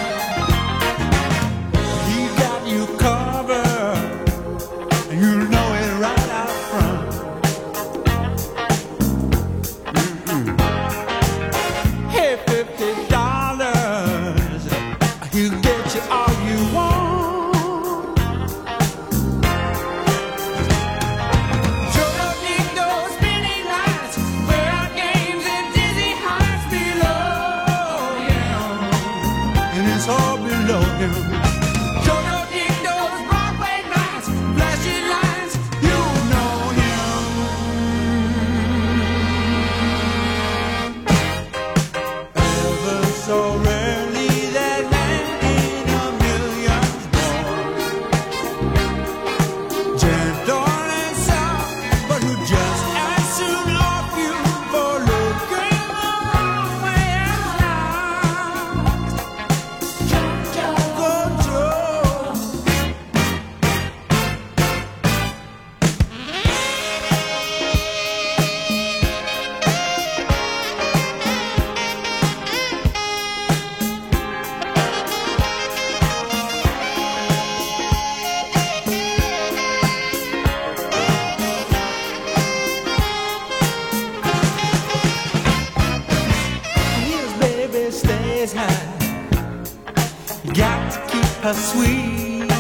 you know her sweet.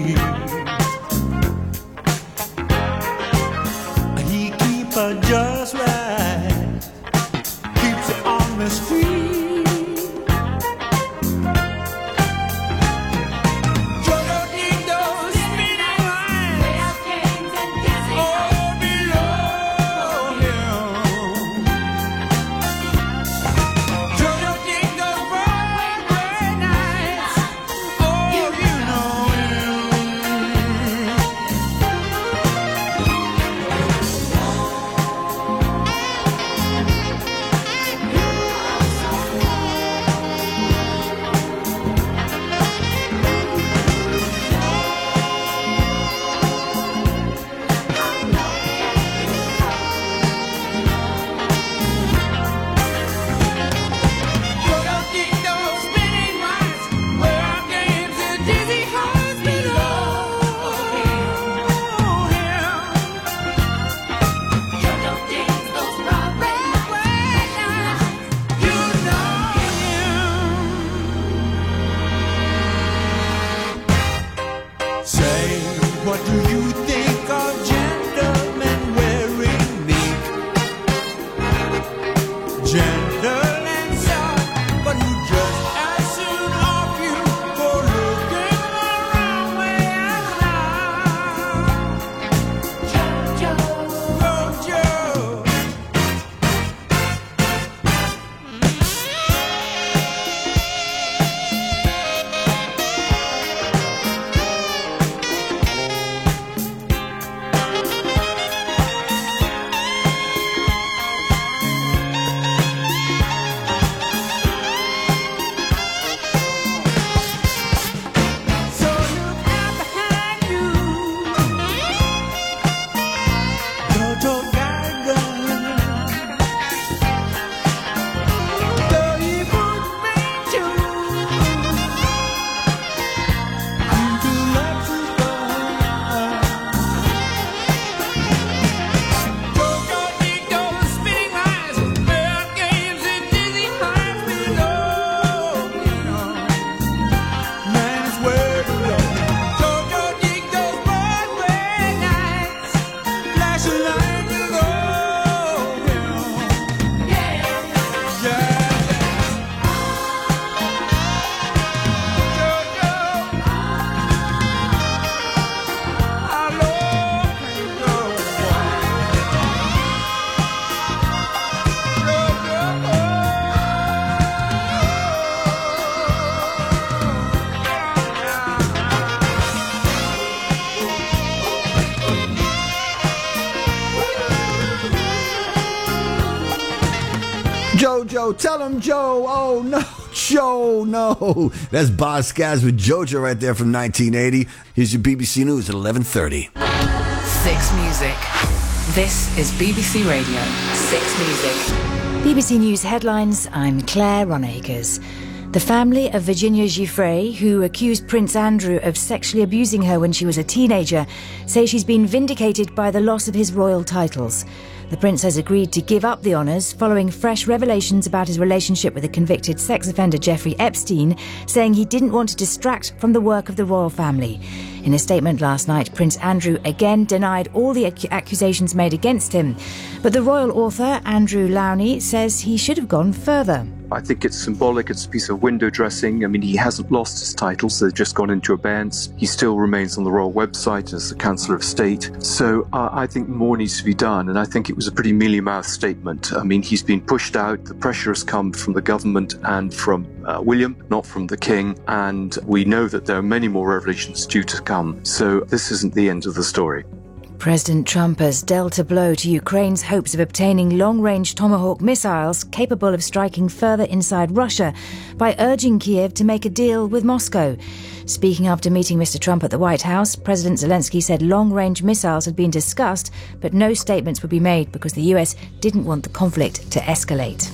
He keep her just right, keeps her on the street. Jojo, tell him Joe. Oh no, Joe, no. That's Boz Scaggs with Jojo right there from nineteen eighty. Here's your B B C News at eleven thirty. Six Music. This is B B C Radio. Six Music. B B C News headlines. I'm Claire Ronacres. The family of Virginia Giuffre, who accused Prince Andrew of sexually abusing her when she was a teenager, say she's been vindicated by the loss of his royal titles. The prince has agreed to give up the honours following fresh revelations about his relationship with the convicted sex offender Jeffrey Epstein, saying he didn't want to distract from the work of the royal family. In a statement last night, Prince Andrew again denied all the ac- accusations made against him. But the royal author, Andrew Lowney, says he should have gone further. I think it's symbolic, it's a piece of window dressing. I mean, he hasn't lost his titles, they've just gone into abeyance. He still remains on the royal website as the Chancellor of State. So uh, I think more needs to be done, and I think it was a pretty mealy-mouthed statement. I mean, he's been pushed out, the pressure has come from the government and from uh, William, not from the King, and we know that there are many more revelations due to come. So this isn't the end of the story. President Trump has dealt a blow to Ukraine's hopes of obtaining long-range Tomahawk missiles capable of striking further inside Russia by urging Kiev to make a deal with Moscow. Speaking after meeting Mister Trump at the White House, President Zelensky said long-range missiles had been discussed, but no statements would be made because the U S didn't want the conflict to escalate.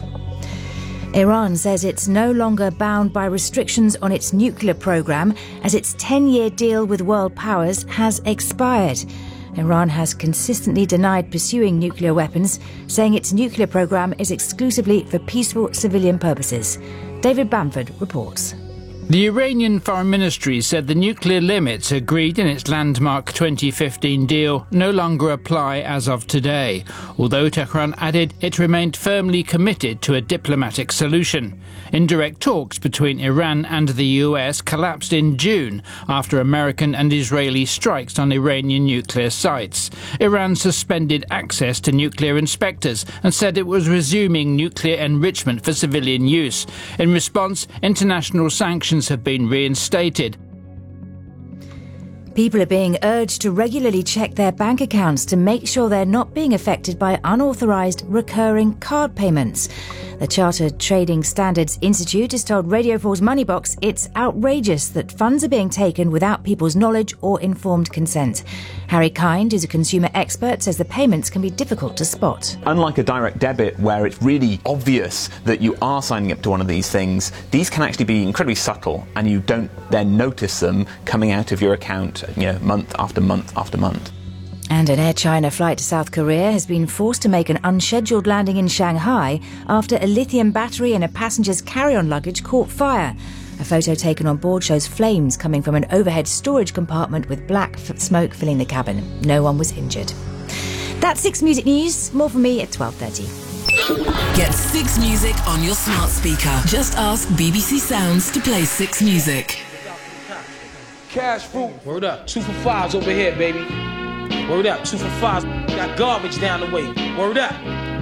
Iran says it's no longer bound by restrictions on its nuclear program as its ten-year deal with world powers has expired. Iran has consistently denied pursuing nuclear weapons, saying its nuclear program is exclusively for peaceful civilian purposes. David Bamford reports. The Iranian Foreign Ministry said the nuclear limits agreed in its landmark twenty fifteen deal no longer apply as of today, although Tehran added it remained firmly committed to a diplomatic solution. Indirect talks between Iran and the U S collapsed in June after American and Israeli strikes on Iranian nuclear sites. Iran suspended access to nuclear inspectors and said it was resuming nuclear enrichment for civilian use. In response, international sanctions have been reinstated. People are being urged to regularly check their bank accounts to make sure they're not being affected by unauthorised recurring card payments. The Chartered Trading Standards Institute has told Radio four's Moneybox it's outrageous that funds are being taken without people's knowledge or informed consent. Harry Kind, who's a consumer expert, says the payments can be difficult to spot. Unlike a direct debit where it's really obvious that you are signing up to one of these things, these can actually be incredibly subtle and you don't then notice them coming out of your account, you know, month after month after month. And an Air China flight to South Korea has been forced to make an unscheduled landing in Shanghai after a lithium battery in a passenger's carry-on luggage caught fire. A photo taken on board shows flames coming from an overhead storage compartment with black f- smoke filling the cabin. No one was injured. That's Six Music News. More from me at twelve thirty. Get Six Music on your smart speaker. Just ask B B C Sounds to play Six Music. Cash fruit. Word up. Two for fives over here, baby. Word up. Two for fives. Got garbage down the way. Word up.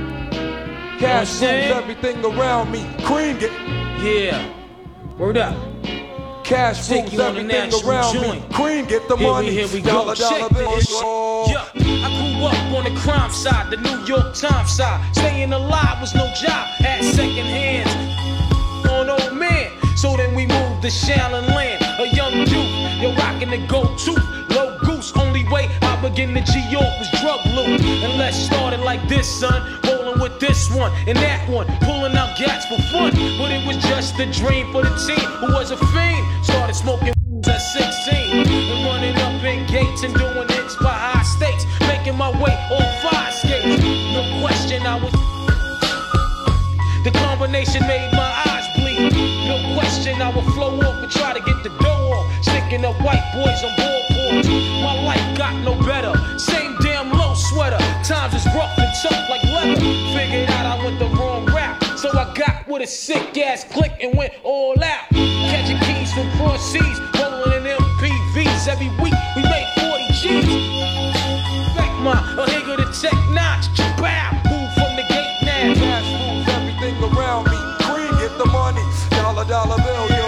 Cash fruit, everything around me. Cream it. Yeah. Word up. Cash fruit, everything around me. Cream get the here money. We, here we dollar, go. dollar Check bills. this. Yeah. I grew up on the crime side, the New York Times side. Staying alive was no job. Had second hands on old man. So then we moved to Shaolin Land. A young youth, you're rocking the go-to. Low goose, only way I begin to G-York was drug loot. And let's start it like this, son. Rolling with this one and that one. Pulling out gats for fun. But it was just a dream for the team who was a fiend. Started smoking at sixteen. And running up in gates and doing hits by high stakes. Making my way on fire skates. No question I was... The combination made my eyes bleed. No question I would flow off and try to get the dough off. Sticking up white boys on ballboards. My life got no better. Same damn low sweater. Times is rough and tough like leather. Figured out I went the wrong route. So I got with a sick ass click and went all out. Catching keys from cross seas. Rolling in M P Vs. Every week we made forty G's. Back my a higger to tech notch. Bow. Move from the gate now. Cash moves everything around me. Cream get the money. Dollar, dollar bill, yo.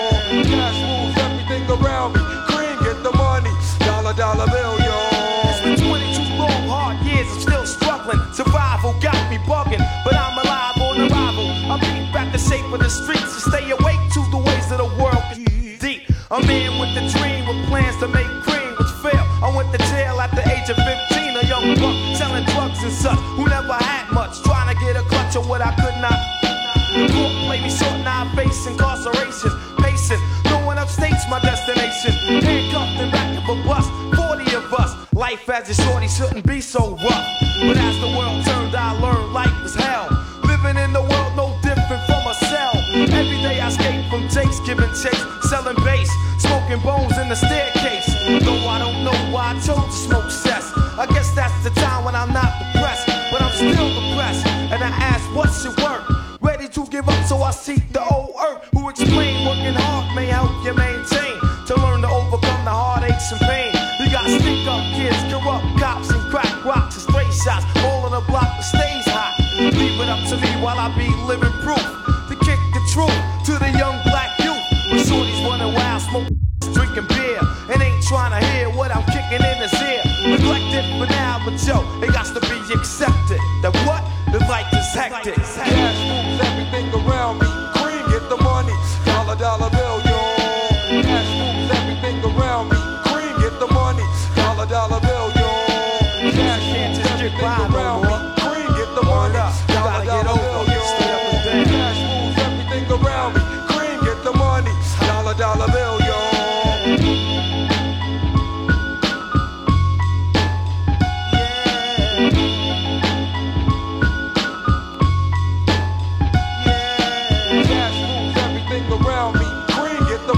Cash moves everything around me. Cream get the money. Dollar, dollar bill, yo. It's been twenty-two long hard years. I'm still struggling. Survival got me bugging, but I'm alive on arrival. I'm beat back the shape of the streets to stay awake to the ways of the world. Deep. A man with a dream with plans to make cream, which failed. I went to jail at the age of fifteen. A young buck selling drugs and such who never had much, trying to get a clutch of what I could not. The court played me short, now I face incarceration. Pacing, knowing upstate's my destination. Handcuffed and back of a bus, forty of us. Life as a shorty shouldn't be so rough. But as the world turned, I learned life was hell. Living in the world no different from a cell. Every day I escape from Jake's, giving chase, selling bass, smoking bones in the staircase. Though I don't know why I chose to smoke cess. I guess that's the time when I'm not depressed, but I'm still depressed. And I ask, what's your work? Ready to give up, so I seek the old earth who explain working hard may help you maintain. To learn to overcome the heartaches and pain. You got stick up kids, corrupt cops and crack rocks and stray shots. All on the block that stays hot. Leave it up to me while I be living proof. To kick the truth to the young black youth. When shorties running wild, smoke, drinking beer. And ain't trying to hear what I'm kicking in his ear. Neglected for now, but yo, it got to be accepted. That what? The life is hectic. Cash moves everything around me. Cream get the money. Dollar, dollar bill, yo. Cash moves everything around me. Cream get the money. Dollar, dollar bill, yo. Cash moves everything around me. Cream get the money. Dollar, dollar bill, yo. Cash moves everything around me. Cream get the money. Dollar, dollar bill, yo. Cash moves everything around me. Cream get the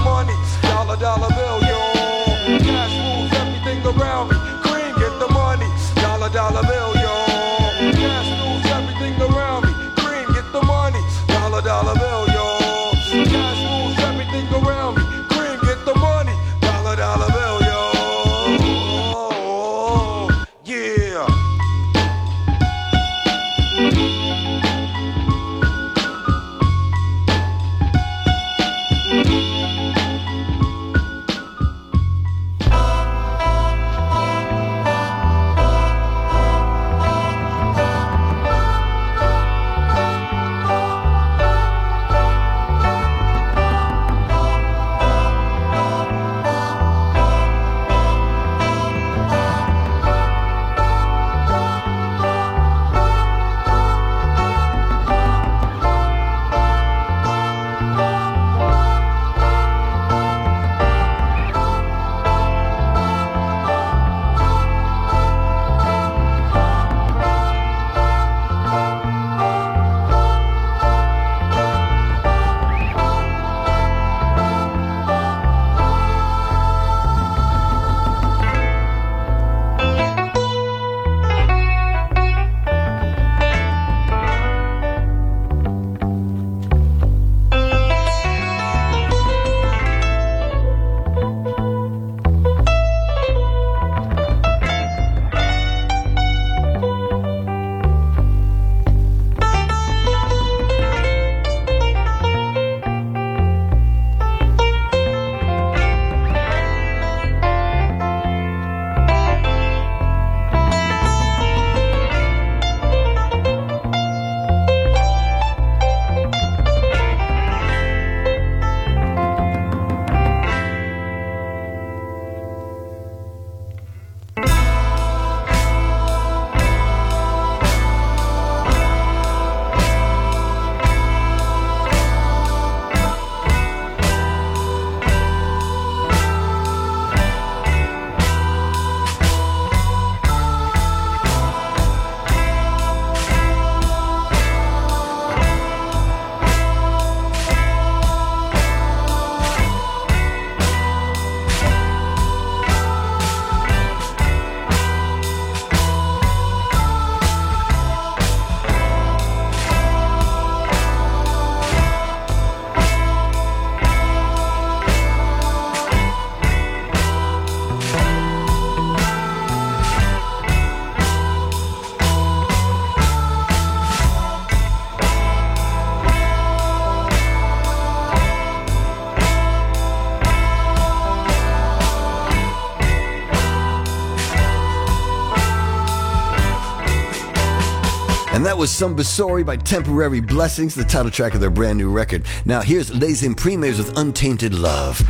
And that was Some Basori by Temporary Blessings, the title track of their brand new record. Now here's Les Imprimes with Untainted Love.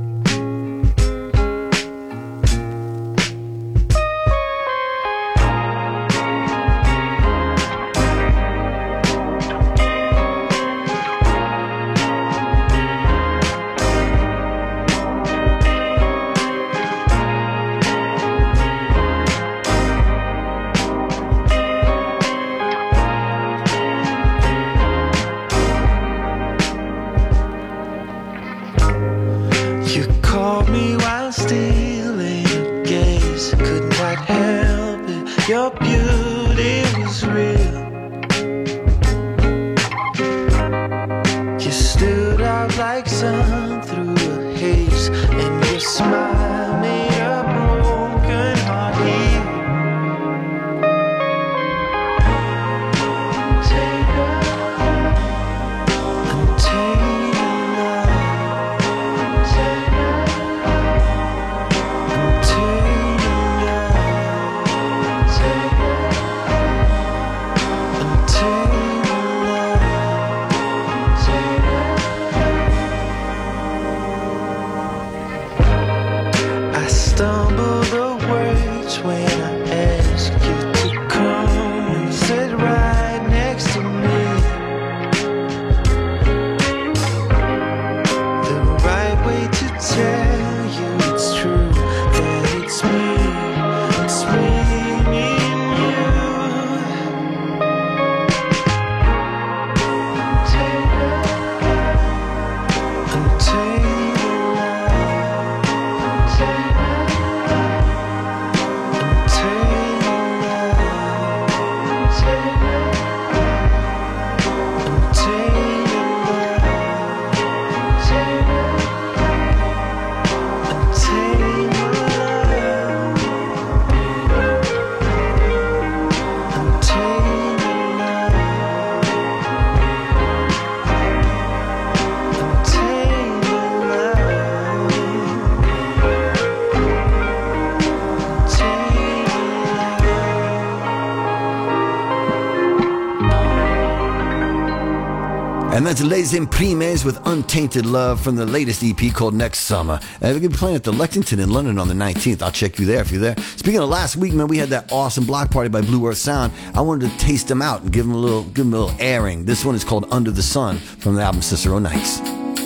Your beauty was real. You stood out like sun through a haze, and your smile made a broken heart heal. Untainted love, untainted love, untainted love. I stumble the words when I ask you to come and sit right next to me. The right way to tell you it's true, that it's me, it's me, me and you. Untainted love, untainted And that's Les Imprimes with Untainted Love from the latest E P called Next Summer. And we're going to be playing at the Lexington in London on the nineteenth. I'll check you there if you're there. Speaking of last week, man, we had that awesome block party by Blue Earth Sound. I wanted to taste them out and give them a little, give them a little airing. This one is called Under the Sun from the album Cicero Nights.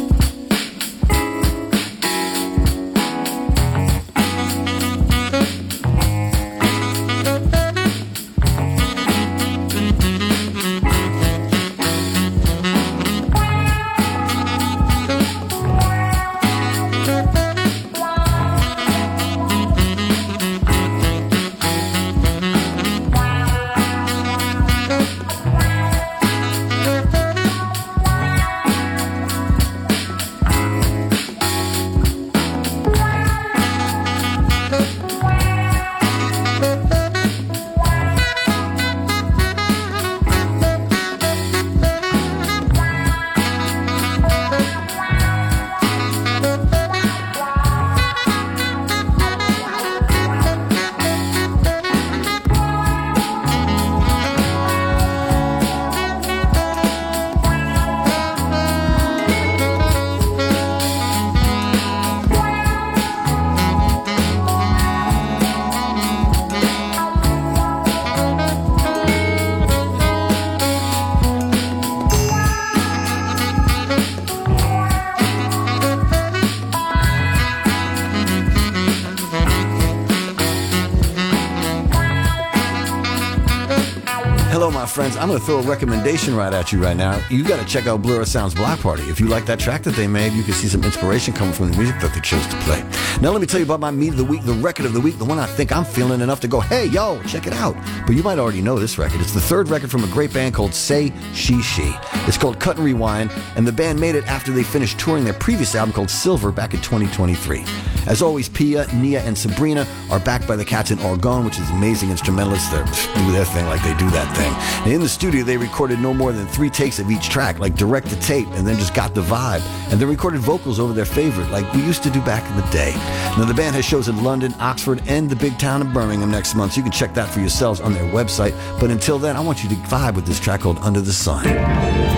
Friends, I'm going to throw a recommendation right at you right now. You got to check out Blur Earth Sound's Block Party. If you like that track that they made, you can see some inspiration coming from the music that they chose to play. Now, let me tell you about my meat of the week, the record of the week, the one I think I'm feeling enough to go, hey, yo, check it out. But you might already know this record. It's the third record from a great band called Say She She. It's called Cut and Rewind, and the band made it after they finished touring their previous album called Silver back in twenty twenty-three. As always, Pia, Nia, and Sabrina are backed by the cats in Orgone, which is amazing instrumentalists. They do their thing like they do that thing. thing. In the studio, they recorded no more than three takes of each track, like direct to tape, and then just got the vibe. And they recorded vocals over their favorite, like we used to do back in the day. Now, the band has shows in London, Oxford, and the big town of Birmingham next month, so you can check that for yourselves on their website. But until then, I want you to vibe with this track called Under the Sun.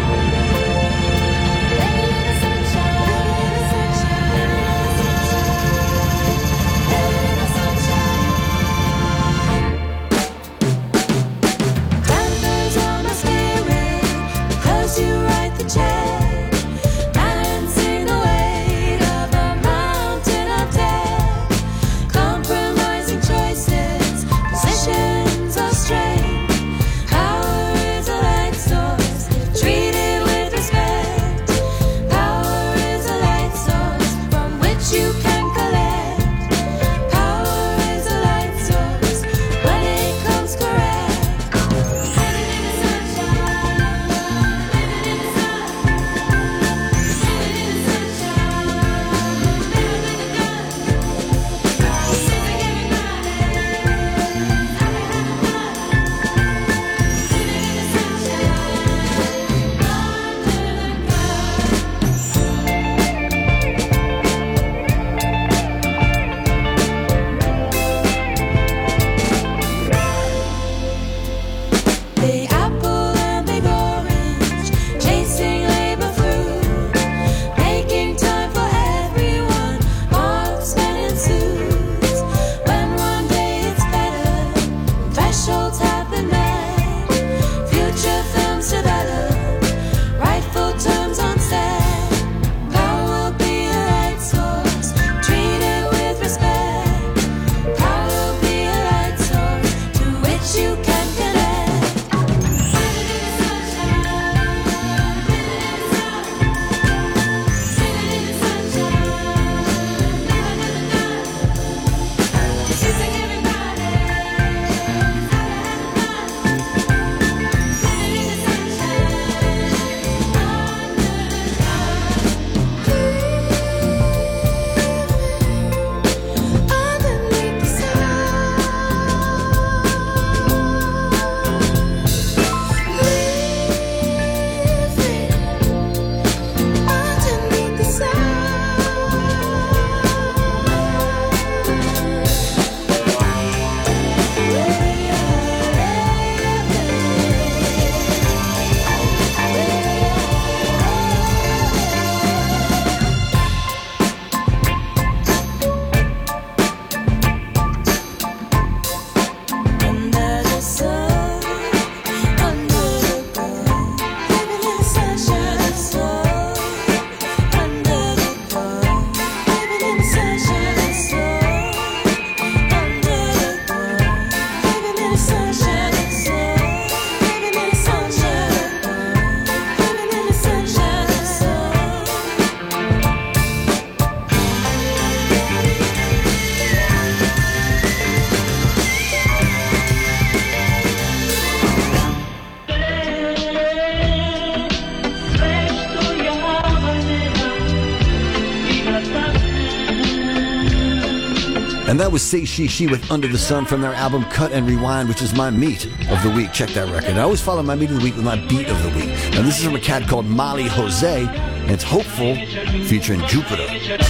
And that was Say She She with Under the Sun from their album Cut and Rewind, which is my meat of the week. Check that record. I always follow my meat of the week with my beat of the week. Now this is from a cat called Molly Jose, and it's Hopeful featuring Jupiter.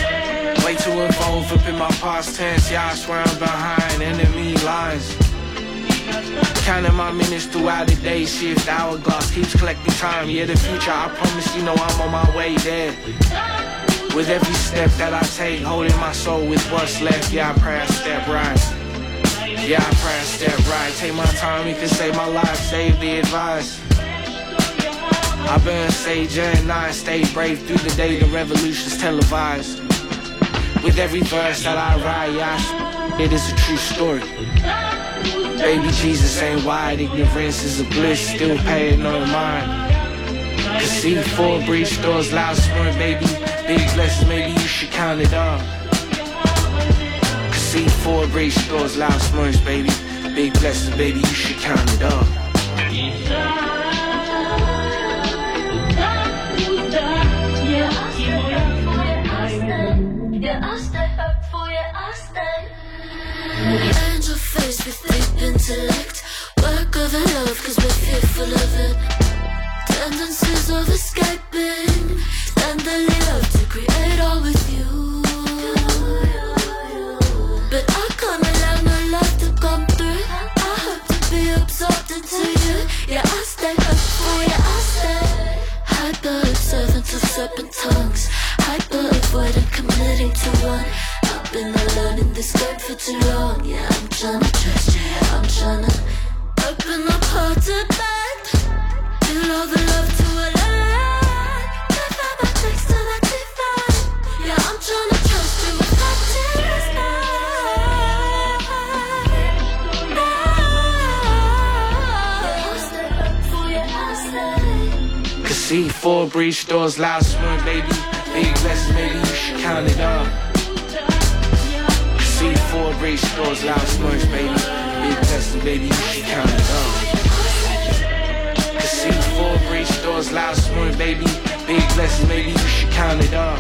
Way too involved up in my past tense, yeah, I swear I'm behind enemy lines. Counting my minutes throughout the day, shift hourglass keeps collecting time. Yeah, the future, I promise you know I'm on my way there. With every step that I take, holding my soul with what's left. Yeah, I pray I step right. Yeah, I pray I step right. Take my time, it can save my life, save the advice. I've been sage and I stay brave through the day, the revolution's televised. With every verse that I write, yeah, it is a true story. Baby Jesus ain't wide, ignorance is a bliss, still paying no mind. Cause see four breach doors, loud swearing, baby, big blessings, maybe you should count it up. Cause see four breach doors, loud swearing, baby, big blessings, baby, you should count it up. Angel face with deep intellect, work of our love cause we're fearful of it. Tendencies of escaping, tenderly love to create all with you. But I can't allow no love to come through. I hope to be absorbed into you. Yeah, I stay hopeful, yeah, I stay hyper observant of serpent tongues, hyper avoidant, committing to one. I've been alone in this game for too long. Yeah, I'm tryna trust you, yeah, I'm tryna open up heart to bed, feel all the love to a line, divide my text to that divine. Yeah, I'm tryna trust you with my tears now. Cause see, four breach doors, loud smirk, baby. Big blessing, maybe you should count it up. See, four breach doors, loud smirks, baby. Big blessing, baby, you should count it up. Cause see, four breach doors, loud smirk, baby. Big blessing, maybe you should count it up.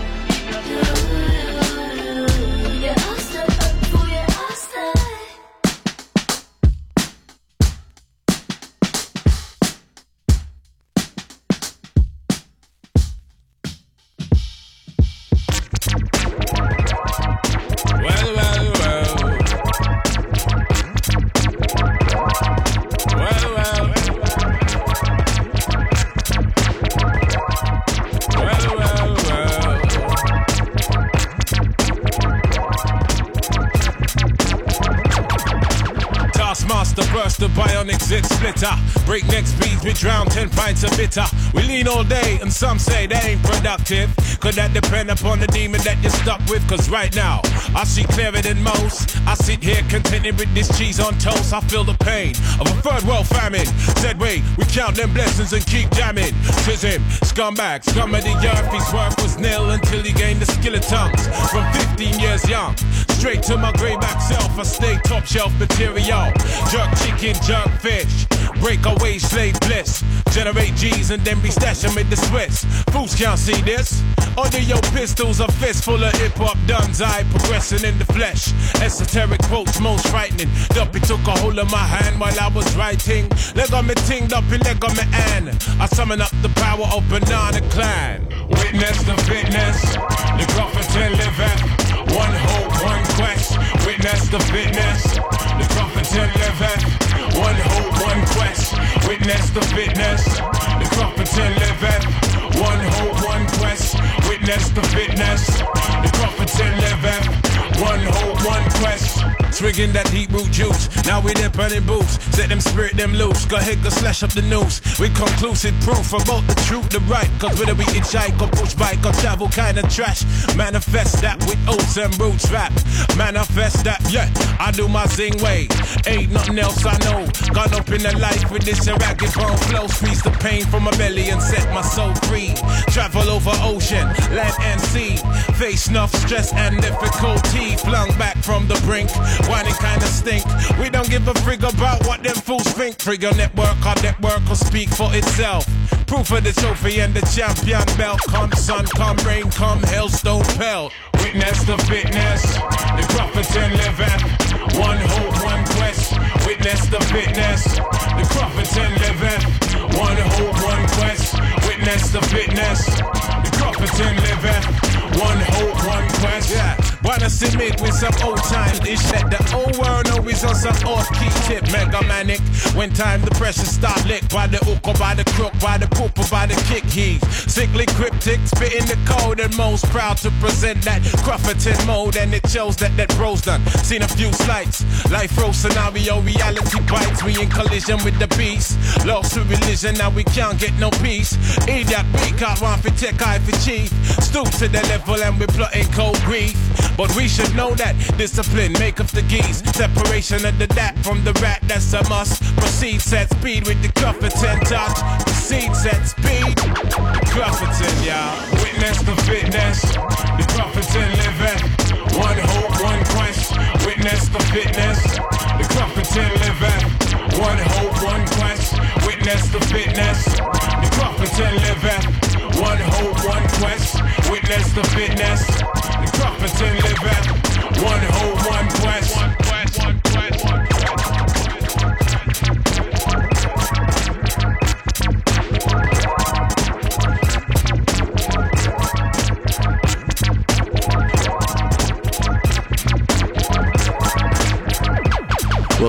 The bionic zit splitter, breakneck speeds, we drown ten pints of bitter. We lean all day and some say that ain't productive. Could that depend upon the demon that you're stuck with? Cause right now, I see clearer than most. I sit here contented with this cheese on toast. I feel the pain of a third world famine. Said wait, we count them blessings and keep jamming. Tis him, scumbag, scum of the earth. His work was nil until he gained the skill of tongues. From fifteen years young, straight to my greyback self, I stay top shelf material. Jerk chicken, jerk fish, breakaway slave bliss. Generate G's and then be stashing with the Swiss. Fools can't see this. Under your pistols, a fist full of hip-hop duns. I progressing in the flesh. Esoteric quotes, most frightening. Duppy took a hold of my hand while I was writing. Leg on me ting, Duppy, leg on me an. I summon up the power of Banana Clan. Witness the fitness, the prophet liveth. One hope, one quest. Witness the fitness, the prophet liveth. One hope, one quest. Witness the fitness, the prophet liveth. One hope, one quest. Witness the fitness, the prophet liveth. One hope, one quest. Swigging that deep root juice. Now we there burning boots. Set them spirit them loose. Go ahead, go slash up the noose. With conclusive proof about the truth, the right. Cause whether we hitchhike or push bike or travel kind of trash. Manifest that with oats and roots rap. Manifest that, yeah, I do my zing way. Ain't nothing else I know. Gone up in the life with this ragged bone flow. Squeeze the pain from my belly and set my soul free. Travel over ocean, land and sea. Face enough stress and difficulty. Flung back from the brink. Whining kinda stink. We don't give a frig about what them fools think. Trigger network, our network will speak for itself. Proof of the trophy and the champion belt. Come sun, come rain, come hailstone pelt. Witness the fitness, the prophet and liveth. One hope, one quest. Witness the fitness, the prophet and liveth. One hope, one quest. Witness the fitness, the prophet and liveth. One hope, one quest. Yeah. Wanna submit with some old time dish. Let the old world know he's on some off-key tip. Mega manic. When time the pressure start lick. By the hook or by the crook, by the poop or by the kick. He's sickly cryptic, spitting the code and most proud to present that Crufferton mode. And it shows that that bro's done. Seen a few slights. Life row scenario, reality bites. We in collision with the beast. Lost to religion, now we can't get no peace. Idiot, we can't want for tech, eye for chief. Stoop to the level and we plotting cold grief. But we should know that discipline make up the geese. Separation of the dat from the rat, that's a must. Proceed, set speed with the Crufferton touch. Proceed, set speed. Crufferton, y'all. Witness the fitness. The Crufferton liveth. One hope, one quest. Witness the fitness. The Crufferton liveth. One hope, one quest. Witness the fitness. The Crufferton liveth. One hope, one quest. Witness the fitness. The Crufferton liveth. One hope, one quest. One quest, one quest, one quest.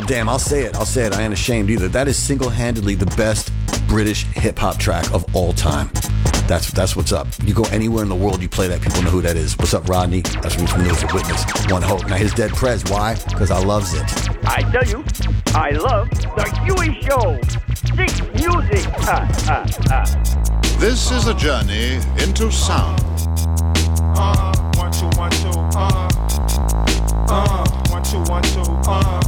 damn, I'll say it. I'll say it. I ain't ashamed either. That is single-handedly the best British hip-hop track of all time. That's that's what's up. You go anywhere in the world, you play that, people know who that is. What's up, Rodney? That's me from News of Witness. One Hope. Now, his Dead Prez. Why? Because I loves it. I tell you, I love the Huey Show. Six Music. Ah, ah, ah. This is a journey into sound. Uh, one, two, one, two, uh, uh, one, two, one, two, uh,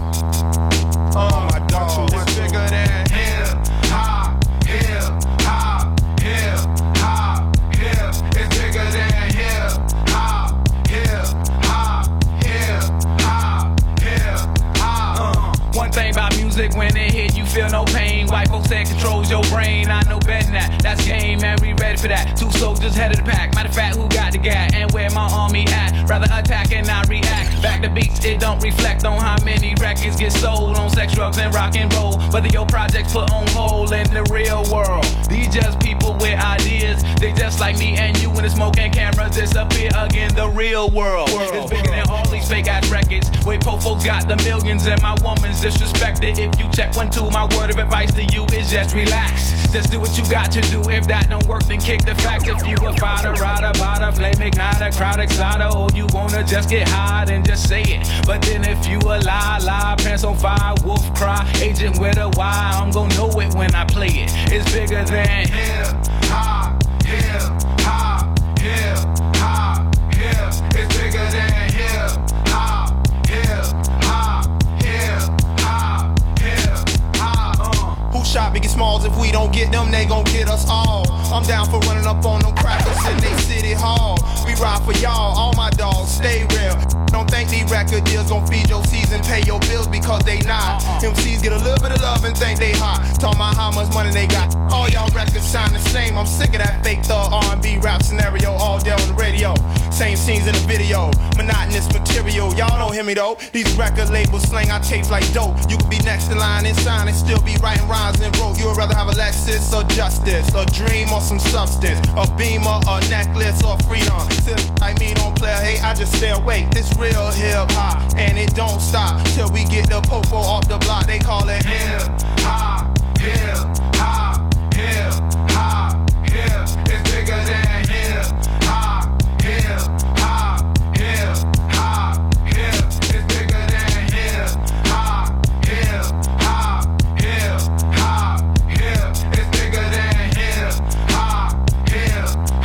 uh, my dog is bigger than hip hop, hip hop, hip hop, hip. It's bigger than hip hop, hip hop, hip hop, hip hop. One thing about music, when it hit, you feel no pain. White folks say it controls your brain. I know better than that. That's game, man. We ready for that. Two soldiers head of the pack. Matter of fact, who got the gat and where my army at? Rather attack and not react. Back to beats, it don't reflect on how many records get sold on sex, drugs, and rock and roll. Whether your projects put on hold in the real world. These just people with ideas. They just like me and you when the smoke and cameras disappear again. The real world, world. It's bigger than all these fake ass records. Wait, po folks got the millions and my woman's disrespected. If you check one, two, my word of advice to you is just relax. Just do what you got to do. If that don't work, then kick the fact. If you a fighter, rider, bada, flame igniter, crowd exciter, or you wanna just get high, then just say it. But then if you a lie, lie, pants on fire, wolf cry, agent with a Y, I'm gonna know it when I play it. It's bigger than hip hop, hip hop, hip hop, hip. It's bigger than hip hop, hip hop, hip hop, hip hop. Uh. Who shot Biggie Smalls? If we don't get them, they gon' get us all. I'm down for running up on them crackers in they city hall. We ride for y'all, all my dogs, stay real. Don't think these record deals gon' feed your season, pay your bills because they not. M Cs get a little bit of love and think they hot. Talk about how much money they got. All y'all records sound the same. I'm sick of that fake thug R and B rap scenario all day on the radio. Same scenes in the video, monotonous material. Y'all don't hear me though. These record labels slang our tapes like dope. You could be next in line and sign and still be writing rhymes and broke. You would rather have a Lexus or justice, a dream or some substance, a beamer, a necklace or freedom. I mean, don't play, hey, I just stay awake. This real hip hop, and it don't stop till we get the popo off the block. They call it hip hop, hip hop, hip hop, hip. It's bigger than hip hop, hip hop, hip hop, hip. It's bigger than hip hop, hip hop, hip hop, hip. It's bigger than hip hop, hip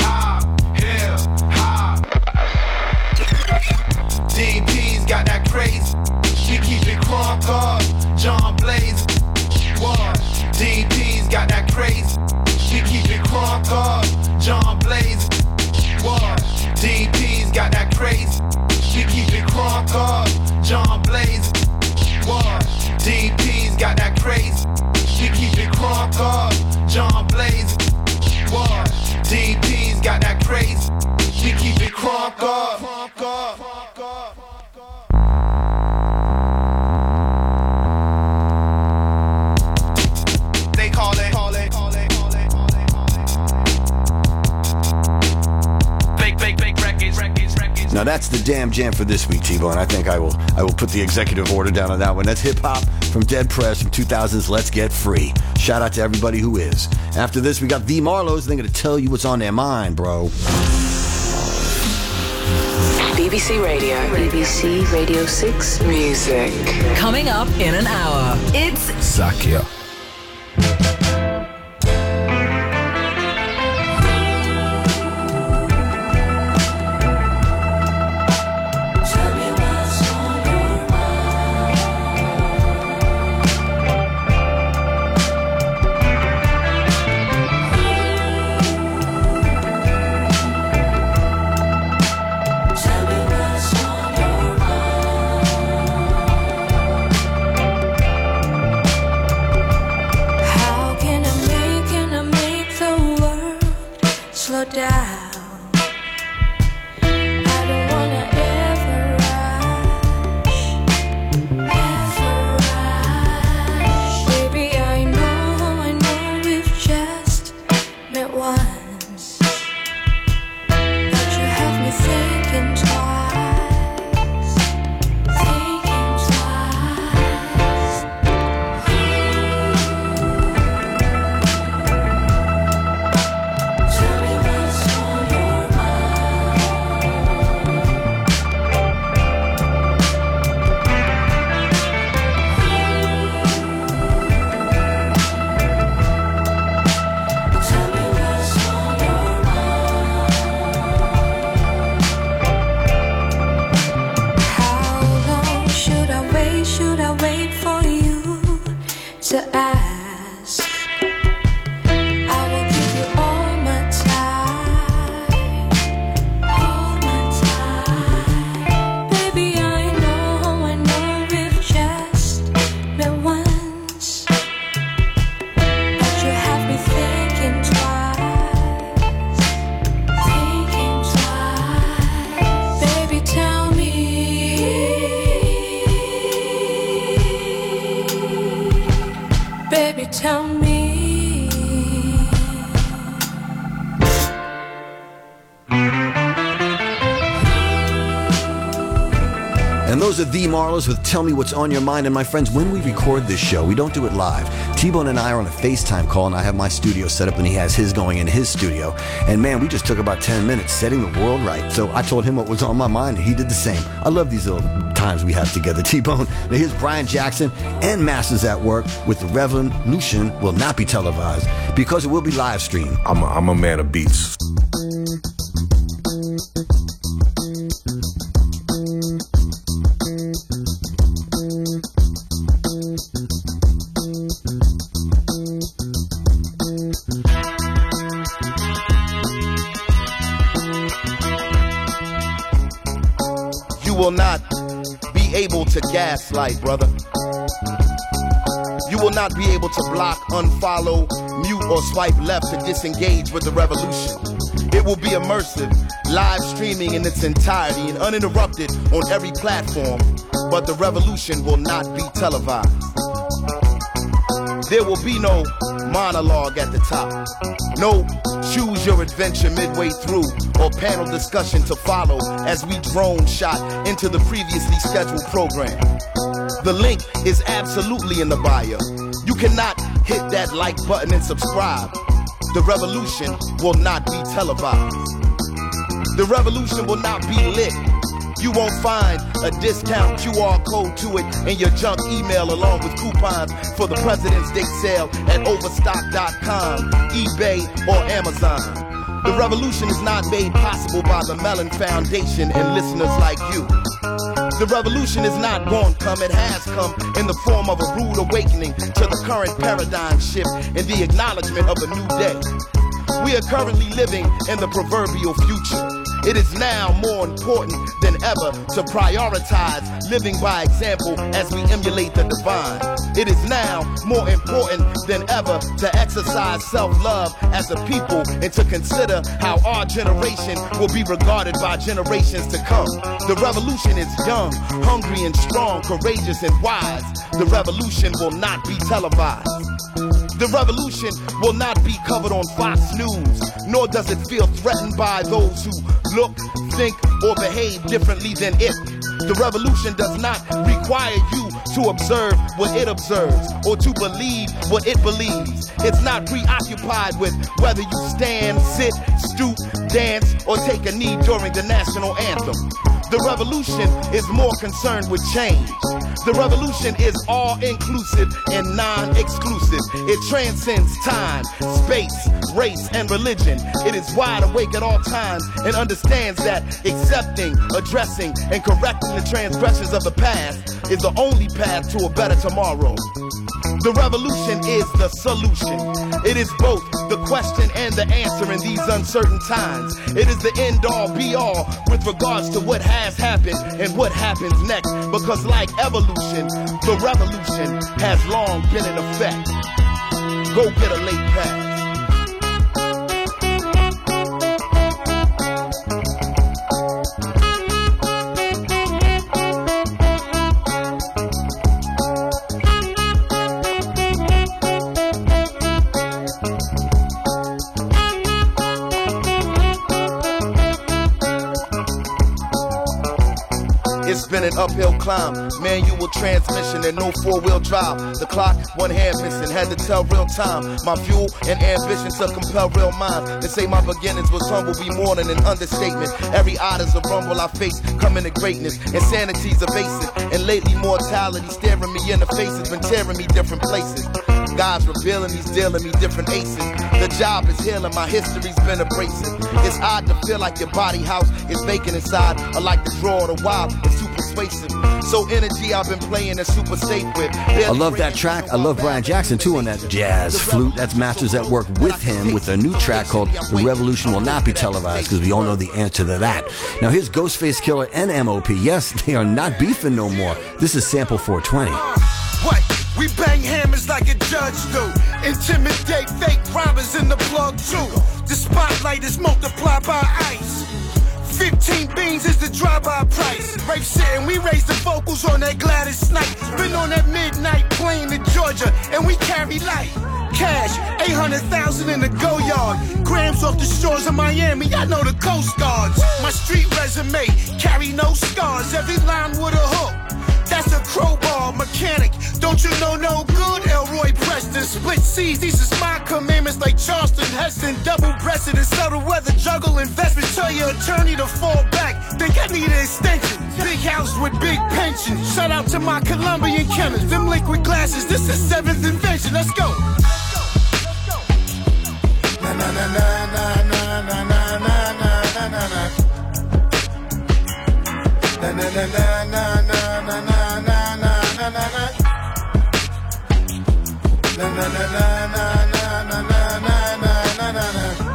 hop, hip hop. D P's got that crazy. She keep it crunk up. John Blaze. What? D P's got that crazy. She keep it crunk up. John Blaze. What? D P's got that crazy. She keep it crunk up. John Blaze. What? D P's got that crazy. She keep it crunk up. John Blaze. What? D P's got that crazy. She keep it crunk up. Crunk up. They call it, call it, call it, call it, call it, call it. Fake, fake, fake records, records, records. Now that's the damn jam for this week, T-Bone. I think I will I will put the executive order down on that one. That's Hip Hop from Dead Prez from two thousand's Let's Get Free. Shout out to everybody who is. After this, we got The Marlows. They're going to tell you what's on their mind, bro. B B C Radio. B B C Radio six Music. Coming up in an hour, it's Zakia. to ask. I will give you all my time, all my time. Baby, I know, I know we've just met once, but you have me thinking twice, thinking twice. Baby, tell me, baby, tell me. And those are the Marlows with Tell Me What's on Your Mind. And my friends, when we record this show, we don't do it live. T-Bone and I are on a FaceTime call, and I have my studio set up, and he has his going in his studio. And man, we just took about ten minutes setting the world right. So I told him what was on my mind, and he did the same. I love these little times we have together, T-Bone. Now here's Brian Jackson and Masters at Work with The Revolution Will Not Be Televised, because it will be live streamed. I'm a, I'm a man of beats. You will not be able to gaslight, brother. You will not be able to block, unfollow, mute, or swipe left to disengage with the revolution. It will be immersive, live streaming in its entirety and uninterrupted on every platform, but the revolution will not be televised. There will be no monologue at the top, no choose your adventure midway through, or panel discussion to follow as we drone shot into the previously scheduled program. The link is absolutely in the bio. You cannot hit that like button and subscribe. The revolution will not be televised. The revolution will not be lit. You won't find a discount Q R code to it in your junk email, along with coupons for the President's Day sale at overstock dot com, eBay, or Amazon. The revolution is not made possible by the Mellon Foundation and listeners like you. The revolution is not going to come, it has come in the form of a rude awakening to the current paradigm shift and the acknowledgement of a new day. We are currently living in the proverbial future. It is now more important than ever to prioritize living by example as we emulate the divine. It is now more important than ever to exercise self-love as a people and to consider how our generation will be regarded by generations to come. The revolution is young, hungry and strong, courageous and wise. The revolution will not be televised. The revolution will not be covered on Fox News, nor does it feel threatened by those who look, think, or behave differently than it. The revolution does not require you to observe what it observes or to believe what it believes. It's not preoccupied with whether you stand, sit, stoop, dance, or take a knee during the national anthem. The revolution is more concerned with change. The revolution is all-inclusive and non-exclusive. It transcends time, space, race, and religion. It is wide awake at all times and understands that accepting, addressing, and correcting the transgressions of the past is the only path to a better tomorrow. The revolution is the solution. It is both the question and the answer in these uncertain times. It is the end-all, be-all with regards to what has happened and what happens next. Because like evolution, the revolution has long been in effect. Go get a late pass. It's been an uphill climb, manual transmission and no four-wheel drive. The clock, one hand missing, had to tell real time. My fuel and ambition to compel real minds. They say my beginnings was humble, be more than an understatement. Every odd is a rumble I face, coming to greatness. Insanity's evasive, and lately mortality staring me in the face has been tearing me different places. God's revealing, he's dealing me different aces. The job is healing, my history's been abrasive. It's odd to feel like your body house is vacant inside, or like the draw of the wild, it's too persuasive. So energy I've been playing is super safe with. I love that track. I love Brian Jackson too on that jazz flute. That's Masters at work with him with a new track called The Revolution Will Not Be Televised, because we all know the answer to that. Now here's Ghostface Killer and M O P. Yes, they are not beefing no more. This is Sample four twenty. What? We bang hammers like a judge do. Intimidate fake robbers in the plug too. The spotlight is multiplied by ice. Fifteen beans is the drive-by price. Rape sitting, we raise the vocals on that Gladys Knight. Been on that midnight plane to Georgia, and we carry light. Cash, eight hundred thousand in the go yard. Grams off the shores of Miami, I know the Coast Guards. My street resume, carry no scars. Every line with a hook, that's a crowbar mechanic. Don't you know no good, Elroy Preston? Split C's, these is my commandments like Charleston Heston. Double-breasted and subtle weather, juggle investments. Tell your attorney to fall back, think I need an extension. Big house with big pension. Shout out to my Colombian killers. Them liquid glasses, this is seventh invention. Let's go. Na na na na na na na na na na na na. Na na na na na na na na na na na na. Na na na na na na na na na na na na.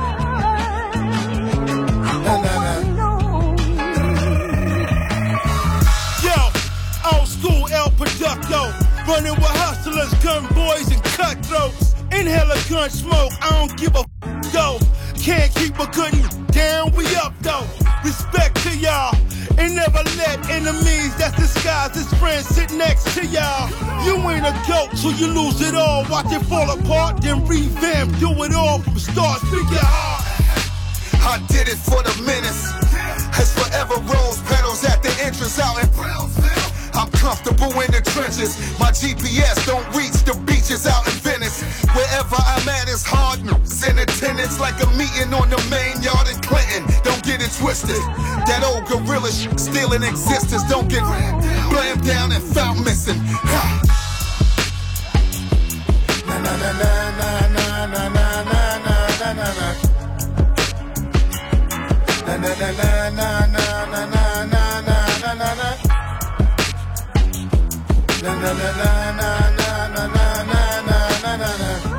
Yo, old school El Producto, running with hustlers, gun boys, and cutthroats. Inhale a gun smoke, I don't give a f though. Can't keep a good down, we up though. Respect to y'all, and never let enemies that disguise as friends sit next to y'all. You ain't a goat, so you lose it all. Watch it fall apart, then revamp, do it all from start, figure hard. I did it for the menace. It's forever rose petals at the entrance out in Brownsville. I'm comfortable in the trenches. My G P S don't reach the beaches out in Venice. Wherever I'm at is hard in attendance, like a meeting on the main yard in Clinton. Don't get it twisted. That old gorilla sh- still in existence. Don't get blamed down and found missing. Na na na na na na na na na na na. Na na na na na na na na na na na na. Na na na na na na na na na na na na.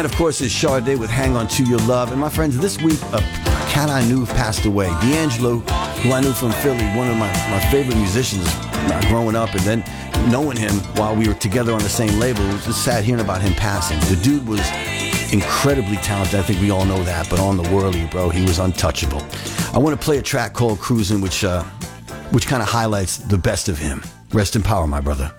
that, of course, is Sade with Hang On To Your Love. And my friends, this week, a cat I knew passed away. D'Angelo, who I knew from Philly, one of my, my favorite musicians uh, growing up, and then knowing him while we were together on the same label. It was just sad hearing about him passing. The dude was incredibly talented. I think we all know that. But on the whirly, bro, he was untouchable. I want to play a track called Cruisin', which, uh, which kind of highlights the best of him. Rest in power, my brother.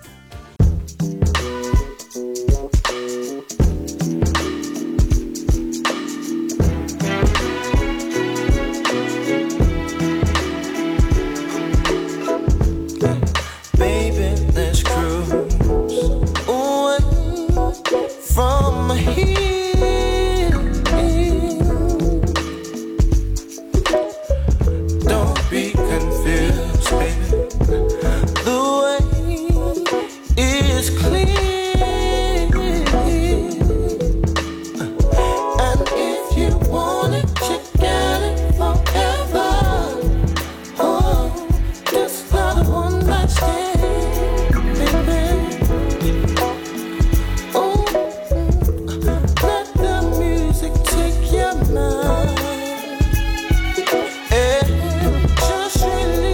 Just release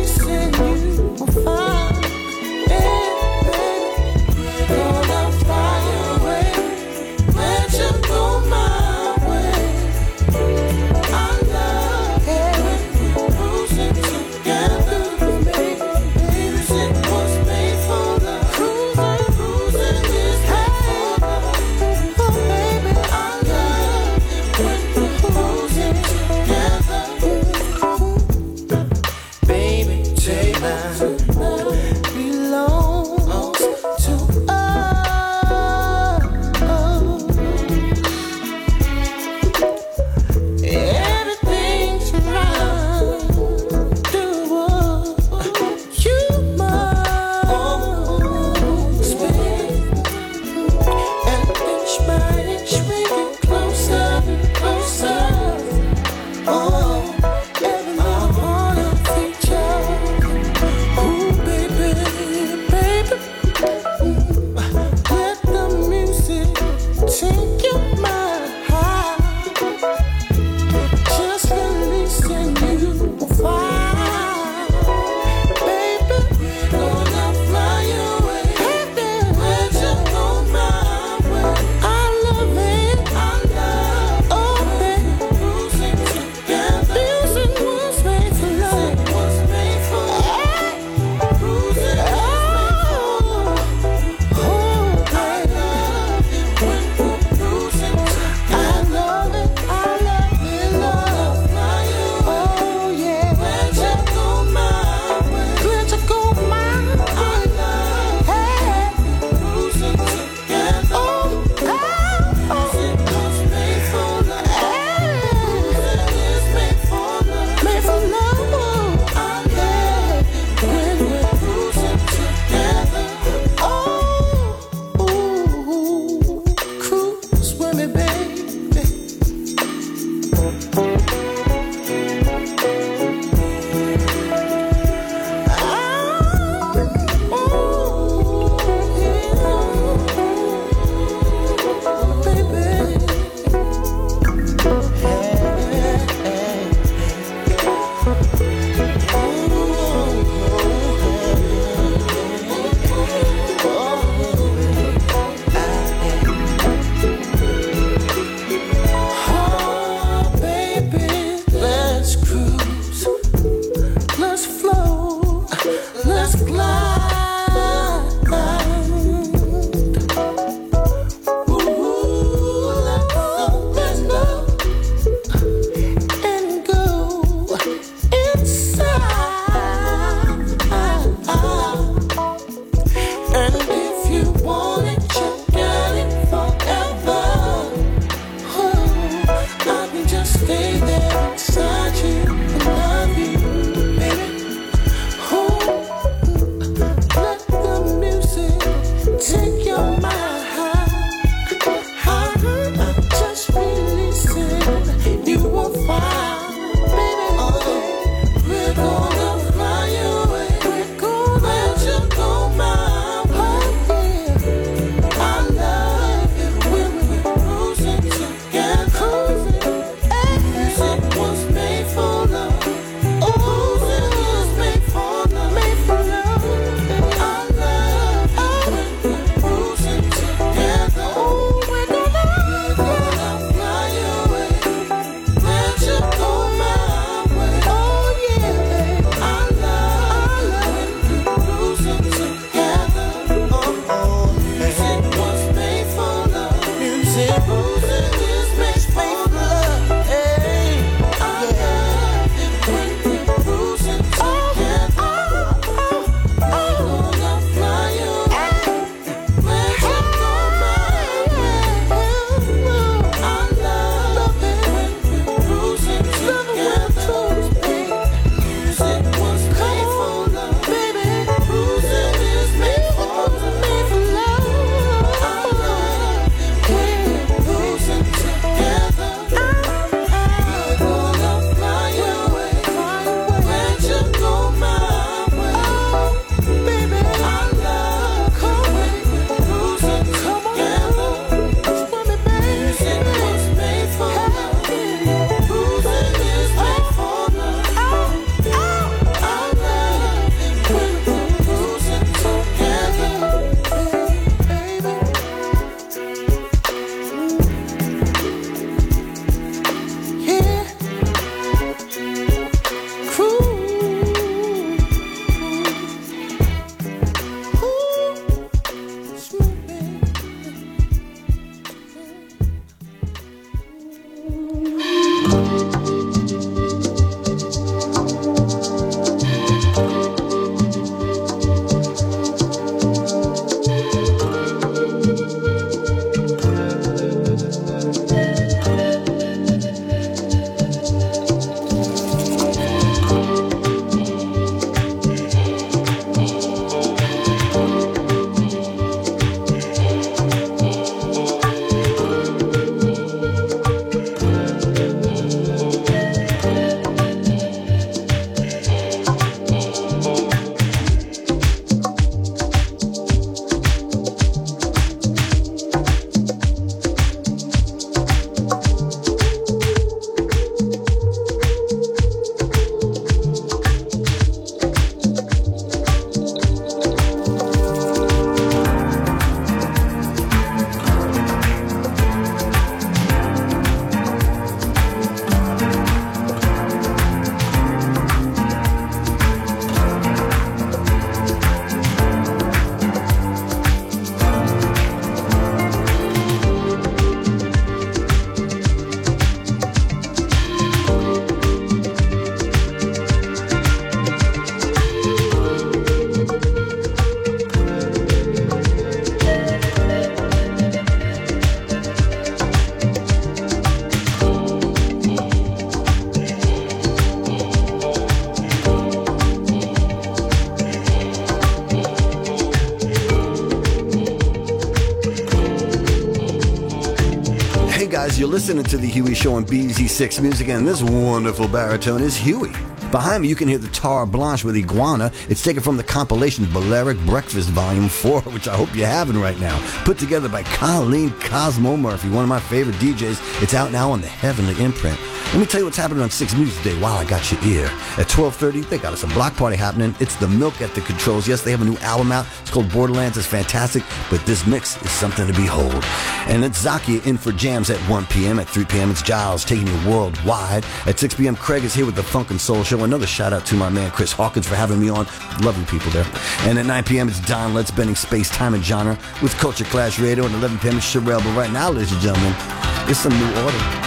You're listening to The Huey Show on B Z six Music, and this wonderful baritone is Huey. Behind me, you can hear the Tar Blanche with Iguana. It's taken from the compilation Balearic Breakfast Volume four, which I hope you're having right now. Put together by Colleen Cosmo Murphy, one of my favorite D Js. It's out now on the Heavenly imprint. Let me tell you what's happening on six Music Day while I got your ear. At twelve thirty, they got us a block party happening. It's the Milk at the Controls. Yes, they have a new album out. It's called Borderlands. It's fantastic, but this mix is something to behold. And it's Zakia in for jams at one p.m. At three p.m., it's Giles taking you worldwide. At six p.m., Craig is here with the Funk and Soul Show. Another shout out to my man Chris Hawkins for having me on. Lovely people there. And at nine p.m., it's Don Let's bending space, time, and genre with Culture Clash Radio. And at eleven p.m., it's Sherelle. But right now, ladies and gentlemen, it's some new order.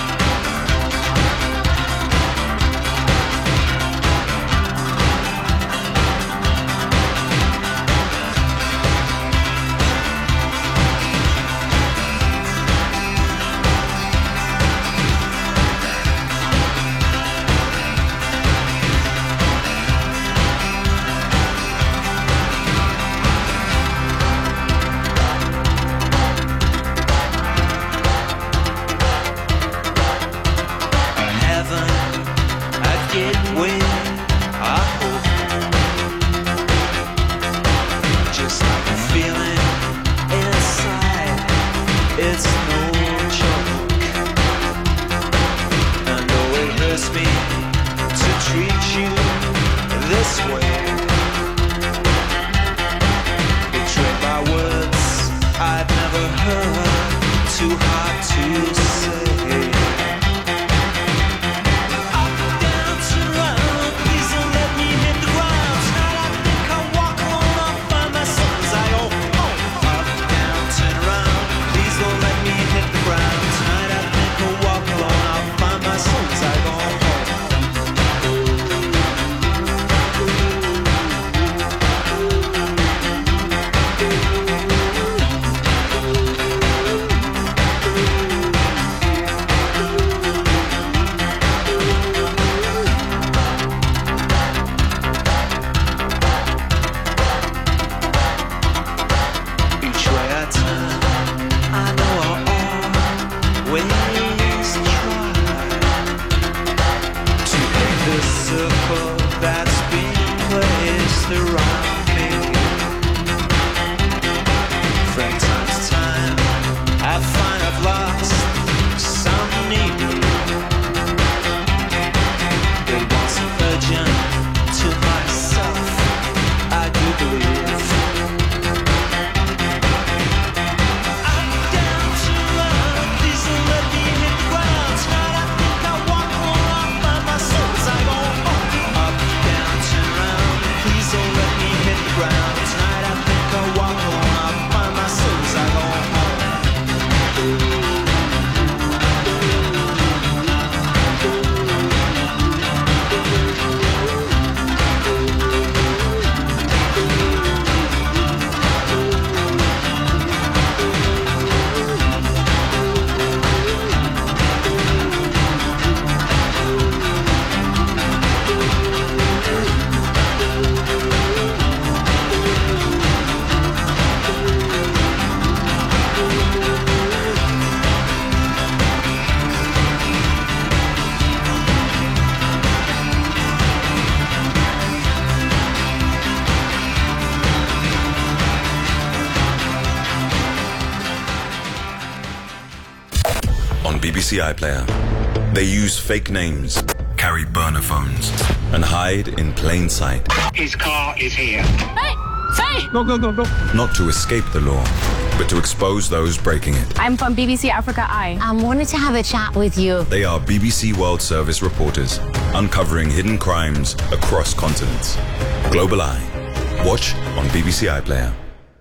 B B C iPlayer. They use fake names, carry burner phones, and hide in plain sight. His car is here. Hey! Hey! Go, go, go, go. Not to escape the law, but to expose those breaking it. I'm from B B C Africa Eye. I wanted to have a chat with you. They are B B C World Service reporters, uncovering hidden crimes across continents. Global Eye. Watch on B B C iPlayer.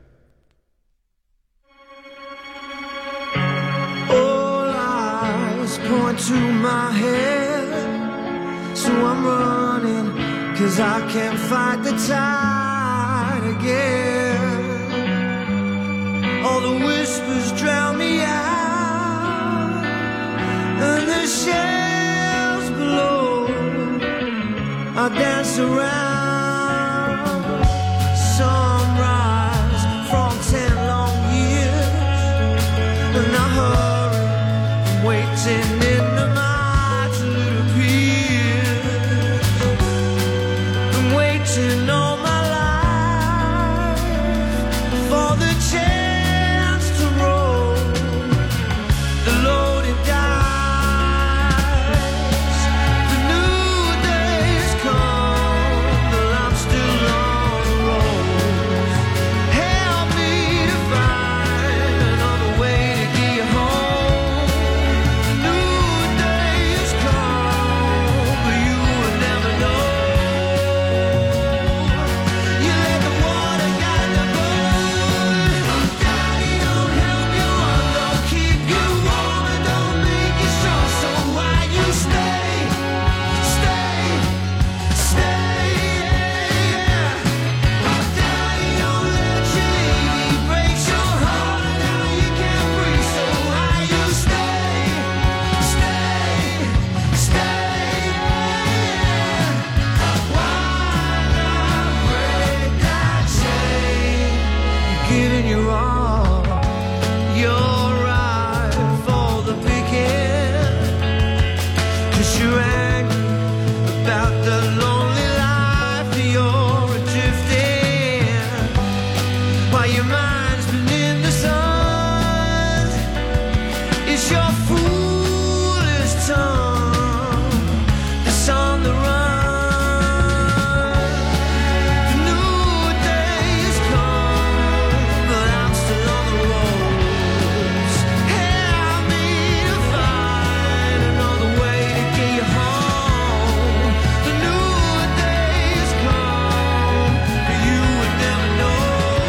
Point to my head, so I'm running, cause I can't fight the tide again. All the whispers drown me out, and the shells below I dance around. Sunrise from ten long years, and I hurry, wait till waiting all my life for the chance to roll the loaded dice. The new days come, but I'm still on the road. Help me to find another way to get you home. The new days come, but you would never know. You let the water guide the boat. Daddy don't help you on, don't keep you warm and don't make you strong. So why you stay, stay, stay, yeah. Daddy don't let you leave, he breaks your heart and now you can't breathe. So why you stay, stay, stay, yeah. Why not break that chain? You're giving your all, you're right for the picking. 'Cause you're angry about the lonely life that you're adrift in. While your mind's been in the sun, it's your foolish tongue that's on the run. The new days come, but I'm still on the roads. Help me to find another way to get you home. The new days come, but you would never know.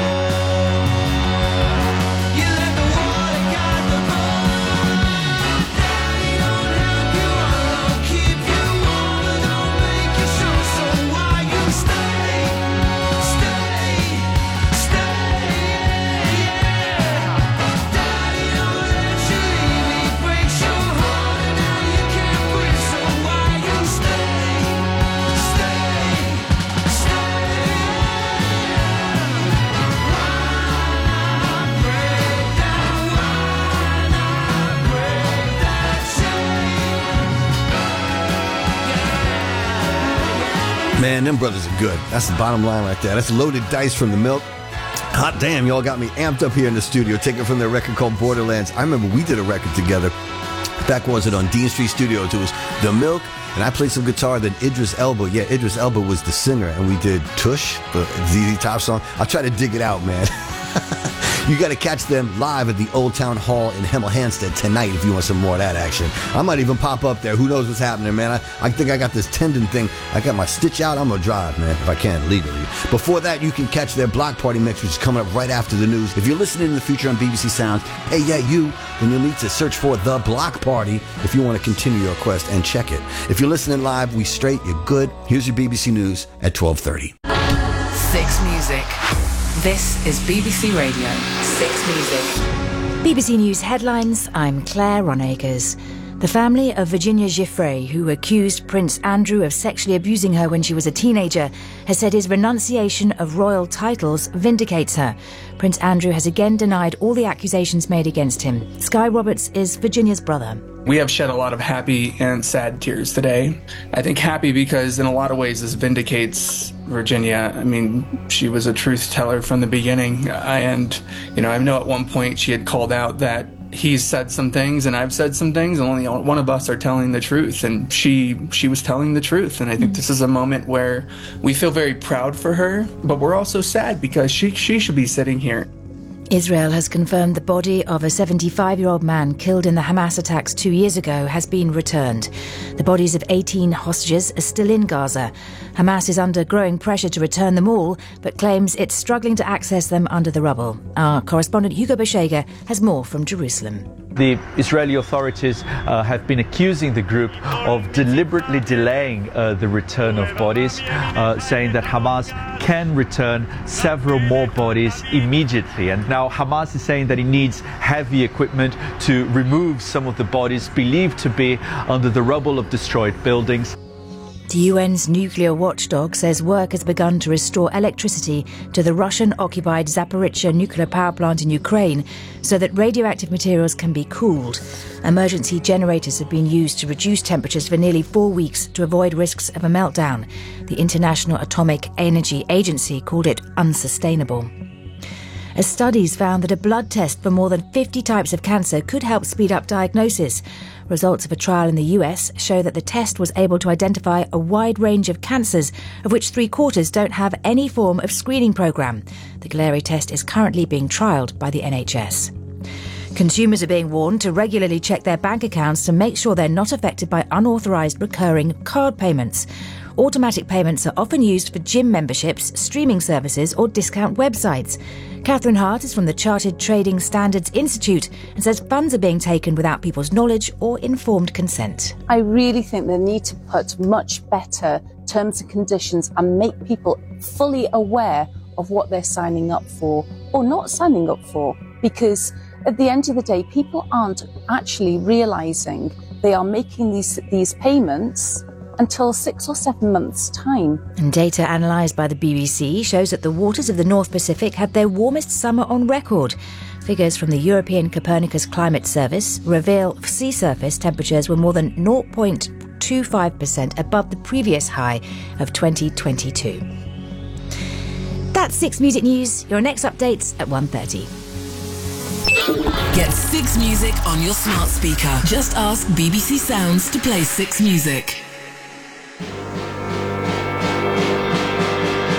You let the water guide the boat. Daddy don't help you on, don't keep you warm and don't make you strong. So why you stay, stay, stay, yeah. Daddy don't let you leave, he breaks your heart and now you can't breathe. So why you stay, stay, stay, why not break that, why not break that chain? Man, them brothers are good. That's the bottom line right there. That's Loaded Dice from The Milk. Hot damn, y'all got me amped up here in the studio, taken from their record called Borderlands. I remember we did a record together. Back was it on Dean Street Studios. It was The Milk, and I played some guitar. Then Idris Elba, yeah, Idris Elba was the singer, and we did Tush, the Z Z Top song. I'll try to dig it out, man. You got to catch them live at the Old Town Hall in Hemel Hempstead tonight if you want some more of that action. I might even pop up there. Who knows what's happening, man? I, I think I got this tendon thing. I got my stitch out. I'm going to drive, man, if I can legally. Before that, you can catch their Block Party mix, which is coming up right after the news. If you're listening in the future on B B C Sounds, hey, yeah, you, then you'll need to search for The Block Party if you want to continue your quest and check it. If you're listening live, we straight, you're good. Here's your B B C News at twelve thirty. Six Music. This is B B C Radio six Music. B B C News headlines. I'm Claire Ronacres. The family of Virginia Giuffre, who accused Prince Andrew of sexually abusing her when she was a teenager, has said his renunciation of royal titles vindicates her. Prince Andrew has again denied all the accusations made against him. Sky Roberts is Virginia's brother. We have shed a lot of happy and sad tears today. I think happy because in a lot of ways this vindicates Virginia. I mean, she was a truth teller from the beginning. And, you know, I know at one point she had called out that he's said some things and I've said some things and only one of us are telling the truth. And she she was telling the truth. And I think this is a moment where we feel very proud for her, but we're also sad because she she should be sitting here. Israel has confirmed the body of a seventy-five-year-old man killed in the Hamas attacks two years ago has been returned. The bodies of eighteen hostages are still in Gaza. Hamas is under growing pressure to return them all, but claims it's struggling to access them under the rubble. Our correspondent Hugo Beshega has more from Jerusalem. The Israeli authorities uh, have been accusing the group of deliberately delaying uh, the return of bodies, uh, saying that Hamas can return several more bodies immediately. And now Hamas is saying that it needs heavy equipment to remove some of the bodies believed to be under the rubble of destroyed buildings. The U N's nuclear watchdog says work has begun to restore electricity to the Russian-occupied Zaporizhzhia nuclear power plant in Ukraine so that radioactive materials can be cooled. Emergency generators have been used to reduce temperatures for nearly four weeks to avoid risks of a meltdown. The International Atomic Energy Agency called it unsustainable. As studies found that a blood test for more than fifty types of cancer could help speed up diagnosis. Results of a trial in the U S show that the test was able to identify a wide range of cancers, of which three quarters don't have any form of screening programme. The Galleri test is currently being trialled by the N H S. Consumers are being warned to regularly check their bank accounts to make sure they're not affected by unauthorised recurring card payments. Automatic payments are often used for gym memberships, streaming services or discount websites. Catherine Hart is from the Chartered Trading Standards Institute and says funds are being taken without people's knowledge or informed consent. I really think they need to put much better terms and conditions and make people fully aware of what they're signing up for or not signing up for, because at the end of the day, people aren't actually realising they are making these these payments until six or seven months' time. And data analysed by the B B C shows that the waters of the North Pacific had their warmest summer on record. Figures from the European Copernicus Climate Service reveal sea surface temperatures were more than zero point two five percent above the previous high of twenty twenty-two. That's Six Music News. Your next updates at one thirty. Get Six Music on your smart speaker. Just ask B B C Sounds to play Six Music.